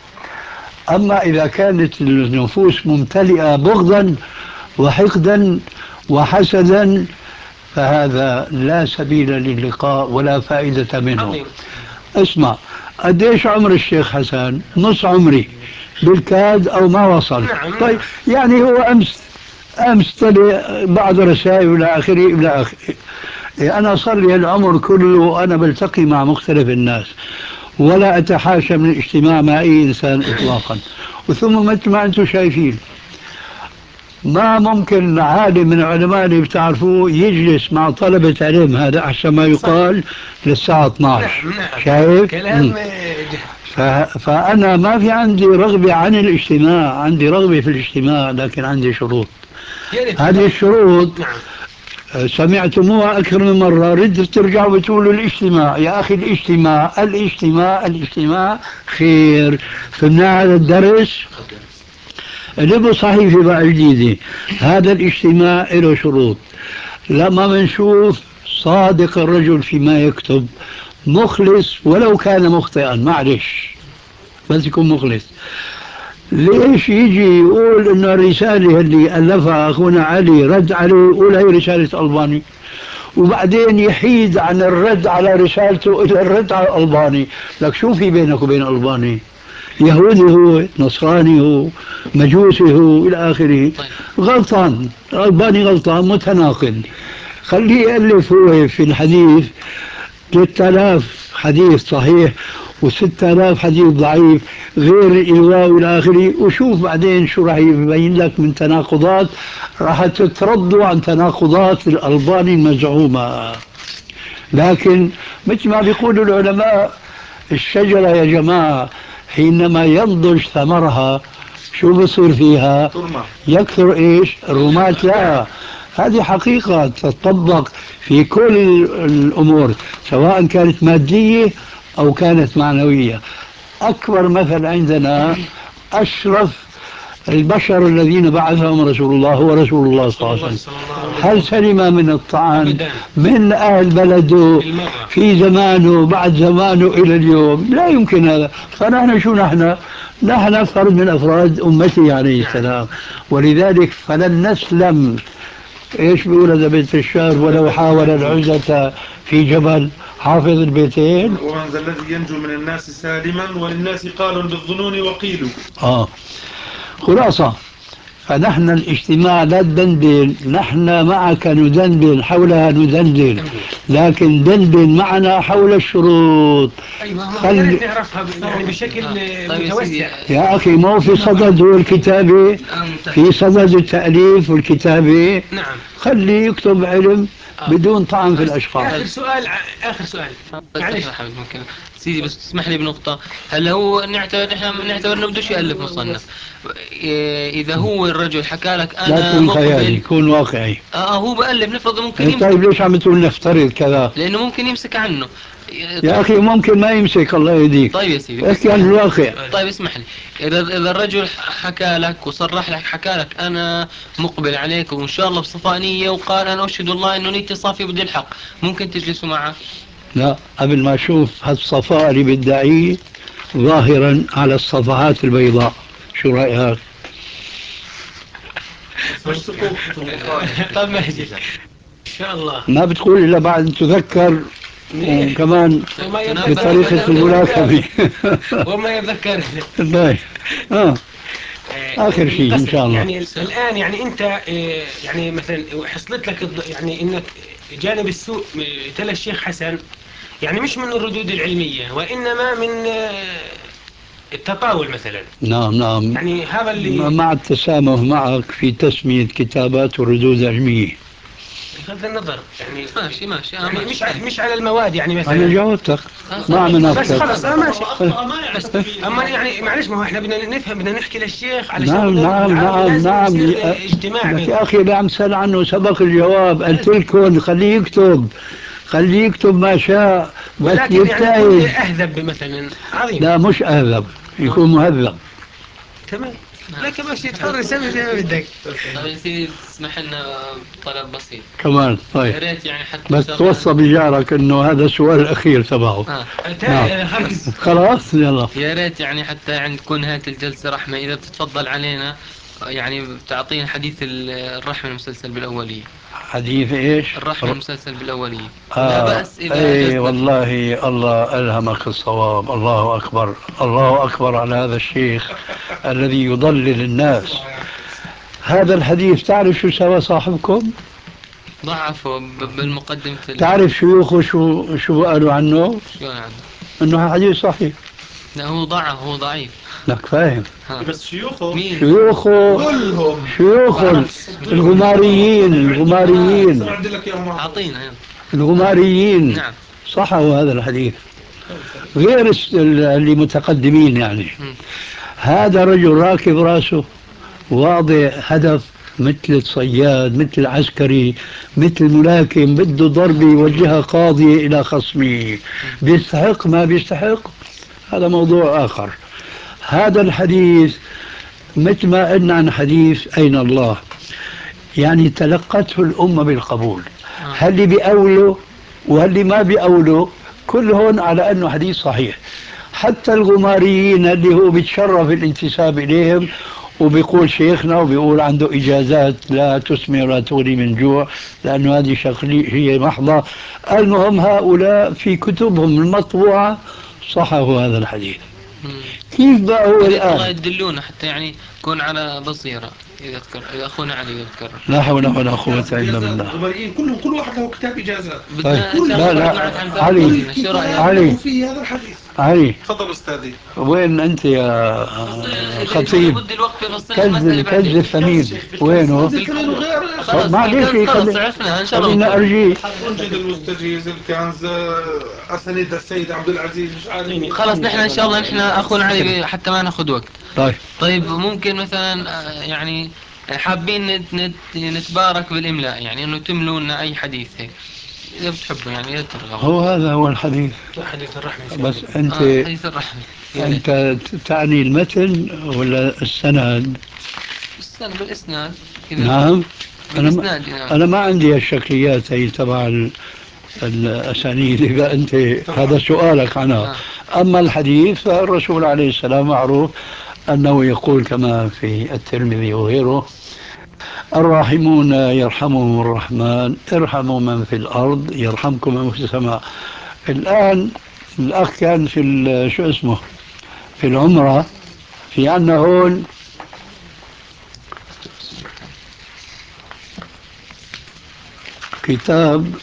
أما إذا كانت النفوس ممتلئة بغضا وحقدا وحسدا فهذا لا سبيل للقاء ولا فائدة منه. اسمع، قديش عمر الشيخ حسن؟ نص عمري بالكاد أو ما وصل. طيب يعني هو أمس أمس طلع بعض رسائل إلى آخره إلى آخره. إيه، أنا صار لي العمر كله وأنا بلتقي مع مختلف الناس ولا أتحاشى من الاجتماع مع أي إنسان إطلاقا. وثم مثل ما أنتم شايفين ما ممكن عالم من العلماء اللي بتعرفوه يجلس مع طلبة علم، هذا أحسن ما يقال، للساعة اثنعش. نعم نعم شايف؟ كلام مم. ف... فأنا ما في عندي رغبة عن الاجتماع، عندي رغبة في الاجتماع لكن عندي شروط. يا ريت. هذه الشروط نعم سمعتموها أكثر من مرة، ردوا ترجعوا بتقولوا الاجتماع. يا أخي الاجتماع الاجتماع الاجتماع خير. فمنا على الدرس اللي صحيفة بقى جديدة. هذا الاجتماع له شروط. لما بنشوف صادق الرجل فيما يكتب، مخلص ولو كان مخطئا، معلش بس يكون مخلص. ليش يجي يقول انه الرسالة اللي ألفها أخونا علي رد عليه يقول هي رسالة ألباني، وبعدين يحيد عن الرد على رسالته إلى الرد على الألباني؟ لك شو في بينك وبين الألباني؟ يهودي هو، نصراني هو، مجوسي هو، إلى آخره. غلطان، الألباني غلطان، متناقض. خليه يألف هو في الحديث ثلاثة آلاف حديث صحيح و6 آلاف حديث ضعيف غير الإيواء والى آخره، وشوف بعدين شو راح يبين لك من تناقضات، راح تتردوا عن تناقضات الألباني المزعومة. لكن مثل ما بيقولوا العلماء، الشجرة يا جماعة حينما ينضج ثمرها شو بصير فيها؟ يكثر ايش؟ الرمات لها. هذه حقيقة تطبق في كل الأمور سواء كانت مادية أو كانت معنوية. أكبر مثل عندنا أشرف البشر الذين بعثهم رسول الله هو رسول الله صلى الله عليه وسلم. هل سلم من الطعن من أهل بلده في زمانه بعد زمانه إلى اليوم؟ لا يمكن هذا. فنحن شو نحن؟ نحن فرد من أفراد أمته عليه السلام. ولذلك فلن نسلم. ايش بيقول هذا بيت الشعر؟ ولو حاول العزة في جبل، حافظ البيتين. ومن ذا الذي ينجو من الناس سالما وللناس قال بالظنون وقيل. اه خلاصة، فنحن الاجتماع لا تدندن، نحن معك ندندن حولها ندندن، لكن دندن معنا حول الشروط. ايوه ما خل... خلي نعرفها يعني بشكل متوسع. يا أخي ما هو في صدد هو الكتابة، في صدد التأليف والكتابة. نعم خلي يكتب علم بدون طعن في الأشخاص. آخر سؤال آخر سؤال معلش ممكن سيدي بس تسمح لي بنقطة. هل هو نعتبر نحن نعتبر انه بدوش يألف مصنف؟ إذا هو الرجل حكى لك أنا لا تكون خيالي، مقبل، يكون واقعي. آه هو بألف نفرض ممكن يمسك. طيب ليش عم تقول نفترض كذا؟ لأنه ممكن يمسك عنه. يا أخي ممكن ما يمسك، الله يهديك. طيب يا سيدي احكي عن الواقع. طيب اسمح لي، إذا إذا الرجل حكى لك وصرح لك، حكى لك أنا مقبل عليك وإن شاء الله بصفاء نية، وقال أنا أشهد الله إنه نيتي صافية بدي الحق، ممكن تجلسوا معه؟ لا، قبل ما أشوف هالصفاء اللي بدعيه ظاهرا على الصفحات البيضاء، شو رأيك؟ طيب ماشي إن شاء الله. ما بتقول إلا بعد أن تذكر وكمان بطريقة الملاكمة. وما يتذكر. طيب آه. آخر شيء إن شاء الله. يعني الآن يعني أنت يعني مثلا حصلت لك يعني إنك جانب السوء تلا الشيخ حسن، يعني مش من الردود العلمية وإنما من التطاول مثلا. نعم نعم، يعني هذا اللي مع التسامح معك في تسمية كتابات الردود العلمية. بغض النظر يعني ماشي ماشي يعني مش مش على المواد يعني مثلا. أنا جاوبتك ما عم بس خلص أنا ماشي. بس أما يعني معلش، ما هو إحنا بدنا نفهم، بدنا نحكي للشيخ على نعم نعم نعم نعم. اجتماع. يا أخي اللي عم سأل عنه سبق الجواب، قلت لكم خليه يكتب، خليه يكتب ما شاء بس لكن يعني يكون يجتهد. أهذب مثلا عظيم. لا مش أهذب، يكون مهذب. تمام. لكن ماشي تحر سوي زي ما بدك. طيب يا سيدي اسمح لنا طلب بسيط كمان. يا طيب ريت يعني حتى بس توصى بجارك انه هذا السؤال الاخير تبعه. آه. نعم. خلص خلاص يلا. يا ريت يعني حتى عند تكون نهاية الجلسة رحمة، إذا بتتفضل علينا يعني بتعطينا حديث الرحمة المسلسل بالأولية. حديث ايش؟ الرحمة المسلسل بالأولية. آه. لا بأس إذا اي أجزنا. والله الله ألهمك الصواب. الله أكبر، الله أكبر على هذا الشيخ الذي يضلل الناس. هذا الحديث تعرف شو سوى صاحبكم؟ ضعفوا ب- بالمقدمة ال- تعرف شيوخه شو شو قالوا عنه؟ شو يعني؟ انه حديث صحيح. لا هو ضعف، هو ضعيف. لك فاهم؟ ها. بس شيوخه مين؟ شيوخه كلهم شيوخ الغماريين الغماريين عندي لك اياهم مع بعض. أعطينا يلا. الغماريين نعم. صحوا هذا الحديث، غير الس- اللي متقدمين يعني. مم. هذا رجل راكب راسه واضع هدف، مثل الصياد، مثل العسكري، مثل الملاكم، بده ضربة يوجهها قاضية إلى خصمه. بيستحق ما بيستحق هذا موضوع آخر. هذا الحديث مثل ما قلنا عن حديث أين الله، يعني تلقته الأمة بالقبول. آه. هل بيأولوا وهل ما بيأولوا، كلهم على أنه حديث صحيح. حتى الغماريين اللي هو بيتشرف الانتساب إليهم وبيقول شيخنا وبيقول عنده إجازات لا تسمي ولا تغني من جوع لأنه هذه شخصية محضة، المهم هؤلاء في كتبهم المطبوعة صححوا هذا الحديث. مم. كيف بقى هو يا ريت والله الآن؟ يدلونا حتى يعني نكون على بصيرة إذا تكرر، إذا أخونا علي يذكر. لا حول ولا قوة إلا بالله. الغماريين كلهم كل واحد له كتاب اجازات. بدنا طيب. إن شاء لا الله لا نبحث عن علي فائدتنا. شو رأيك؟ علي في هذا الحديث. علي تفضل استاذي. وين أنت يا خطيب؟ بدي الوقت يفصل كذب المسألة بعدين. كذب ثمين وينه؟ كلام غير خلاص معلش بالكنز خلاص خلي عرفناها إن شاء الله خلينا نقول. أرجيه. منجد المستجيز الكنز اسانيد السيد عبد العزيز مش عارف. خلاص نحن إن شاء الله نحن أخونا علي حتى ما ناخذ وقت. طيب طيب ممكن مثلا آه، يعني حابين نت نت نتبارك بالإملاء، يعني إنه تملوا لنا أي حديث هيك إذا بتحبوا، يعني إذا ترغبوا. هو هذا هو الحديث. حديث الرحمة بس أنت آه حديث الرحمة. يا ريت. أنت تعني المتن ولا السند؟ استنى بالإسناد. إذا نعم. أنا ما بالإسناد نعم. أنا ما عندي الشكليات هي تبع ال- الأسانيد. إذا أنت هذا سؤالك عنها. آه. أما الحديث فالرسول عليه السلام معروف أنه يقول كما في الترمذي وغيره: الراحمون يرحمهم الرحمن ارحموا من في الأرض يرحمكم من في السماء. الآن الأخ كان في ال- شو اسمه في العمرة، في عنا هون كتاب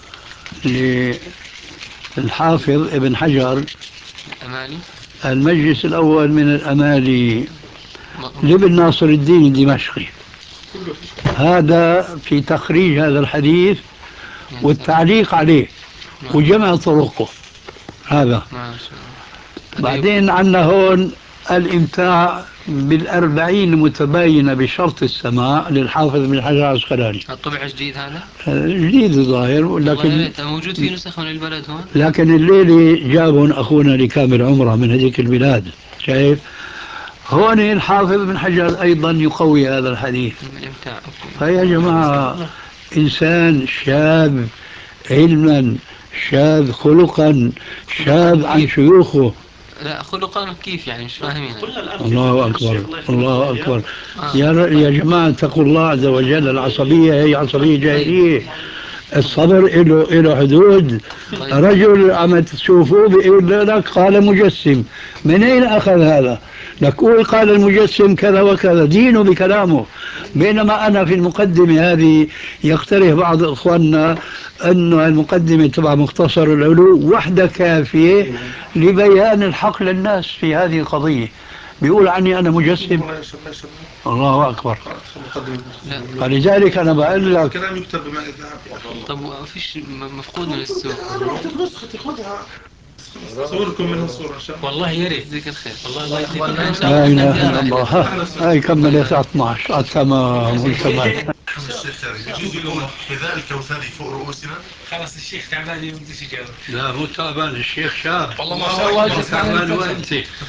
للحافظ ابن حجر، أمالي. المجلس الأول من الأمالي لابن ناصر الدين الدمشقي. هذا في تخريج هذا الحديث والتعليق عليه وجمع طرقه. هذا ما شاء الله. بعدين عندنا هون الإمتاع بالأربعين المتباينة بشرط السماع للحافظ بن حجر العسقلاني. الطبع جديد هذا؟ جديد الظاهر، والله يا لكن ريت موجود في نسخ من البلد هون. لكن الليلة جابهم أخونا لكامل عمره من هذيك البلاد. شايف هون الحافظ بن حجر أيضا يقوي هذا الحديث. الإمتاع. فيا جماعة إنسان شاب علما، شاب خلقا، شاب عن شيوخه. لا خلقا كيف يعني مش فاهمين. الله أكبر الله أكبر. يا يا جماعة اتقوا الله عز وجل. العصبية هي عصبية جاهلية. الصبر له له حدود. رجل عم تشوفوه بيقول لك قال مجسم، من أين أخذ هذا؟ لك قول قال المجسم كذا وكذا، دينه بكلامه. بينما أنا في المقدمة هذه يقترح بعض إخواننا أنه المقدمة تبع مختصر العلو وحدة كافية لبيان الحق للناس في هذه القضية. بيقول عني أنا مجسم. الله أكبر. فلذلك أنا بقول لك كلام يكتب بماء الذهب. طب ما فيش مفقود من السوق. رحت نسختي خذها صوركم منها صورة إن شاء الله. والله يا ريت. ذيك الخير. والله يا والله إن شاء لا الله إله إلا الله. ها، هاي كملت اثناشر تمام والكمال. يجوز لهم حذاء الكوثري فوق رؤوسنا. خلاص الشيخ تعبان ما بديش يجاوب. لا مو تعبان، الشيخ شاب. والله ما شاء الله تعبان وانت.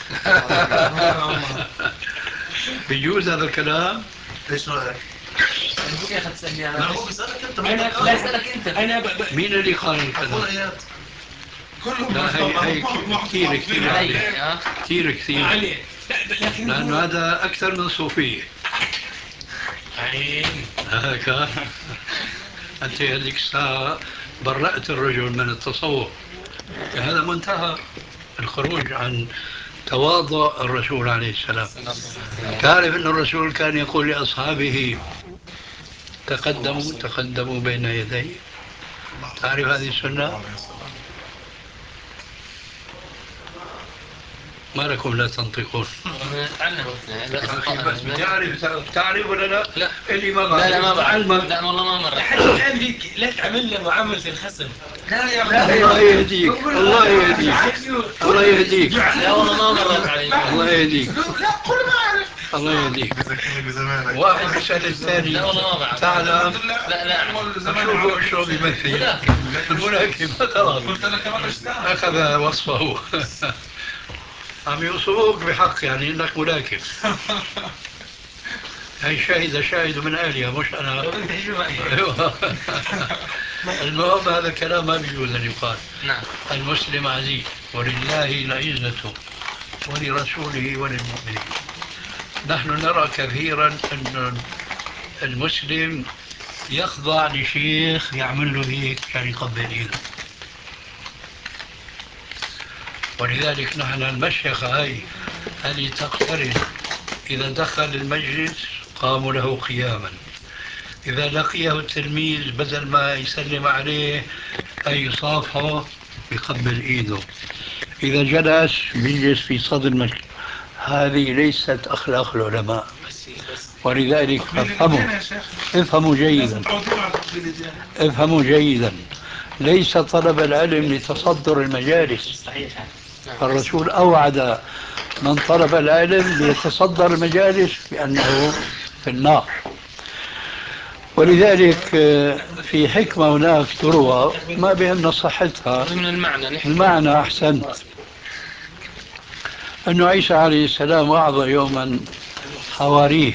بيجوز هذا الكلام؟ ايش رايك؟ الشيخ تسألني لا أنا. هو بيسألك انت. أنا لا أسألك أنت. انا مين اللي قال الكلام؟ ايات كلهم. لا هي هي كثير كثير علي ها. كثير كثير، علي لكن لأنه هذا أكثر من صوفية. عين هيك أنت هذيك الساعة برأت الرجل من التصوف. هذا منتهى الخروج عن تواضع الرسول عليه السلام. تعرف أن الرسول كان يقول لأصحابه: تقدموا تقدموا بين يدي. تعرف هذه السنة؟ ما لكم لا تنطقون؟ بس بتعرف تعرف ولا لا؟ لا اللي ما لا لا ما بعرف. علمك. لا والله ما مر. حتى الآن فيك لا تعمل له معاملة الخصم. لا يا الله يهديك الله يهديك الله يهديك. لا والله ما مرت علي. الله يهديك الله يهديك. واحد يسأل الثاني لا والله ما بعرف. تعلم؟ لا لا شوفوا شلون يمثل الملاكم خلاص أخذ وصفه. عم يوصفوك بحق يعني انك ملاكم. هي شاهد شاهد من اهلها مش انا. المهم هذا الكلام ما بيجوز ان يقال. نعم. المسلم عزيز ولله العزة ولرسوله وللمؤمنين. نحن نرى كثيرا ان المسلم يخضع لشيخ يعمل له هيك عشان يقبل ايده. ولذلك نحن المشيخة هاي اللي تقترن إذا دخل المجلس قاموا له قياما، إذا لقيه التلميذ بدل ما يسلم عليه أي يصافحه يقبل إيده، إذا جلس بيجلس في صدر المجلس. هذه ليست أخلاق العلماء. ولذلك افهموا افهموا جيدا افهموا جيدا ليس طلب العلم لتصدر المجالس. الرسول أوعد من طلب العلم ليتصدر المجالس بأنه في النار. ولذلك في حكمة هناك تروى ما بأن صحتها من المعنى نحن. المعنى أحسنت أن عيسى عليه السلام وعظ يوما حواريه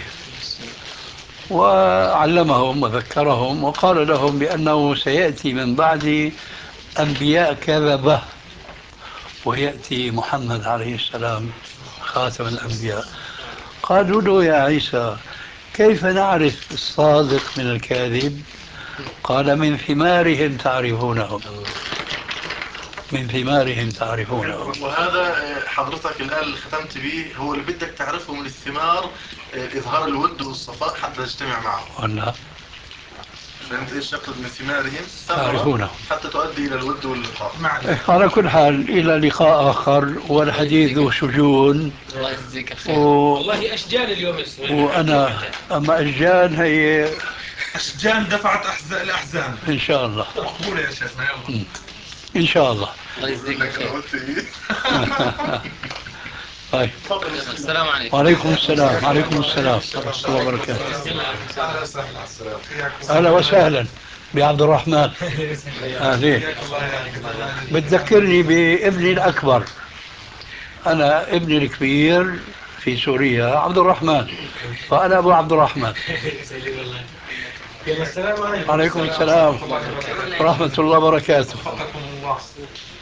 وعلمهم وذكرهم وقال لهم بأنه سيأتي من بعد أنبياء كذبة ويأتي محمد عليه السلام خاتم الأنبياء. قالوا له يا عيسى كيف نعرف الصادق من الكاذب؟ قال من ثمارهم تعرفونهم من ثمارهم تعرفونهم. وهذا حضرتك الآن اللي ختمت به هو اللي بدك تعرفه من الثمار، إظهار الود والصفاء حتى تجتمع معه. ولا فهمت ايش يقصد من ثمارهم؟ تعرفونه حتى تؤدي إلى الود واللقاء. على كل حال إلى لقاء آخر والحديث ذو شجون. الله يجزيك خير. و... والله أشجان اليوم وأنا أما أشجان هي أشجان دفعت أحزان الأحزان إن شاء الله. مقبولة يا شيخنا يلا إن شاء الله. الله يجزيك خير. طيب. السلام عليكم. وعليكم السلام. وعليكم السلام ورحمة الله وبركاته. أهلا وسهلا بعبد الرحمن. أهلين. بتذكرني بابني الأكبر. أنا ابني الكبير في سوريا عبد الرحمن فأنا أبو عبد الرحمن. السلام عليكم. عليكم السلام ورحمة الله وبركاته.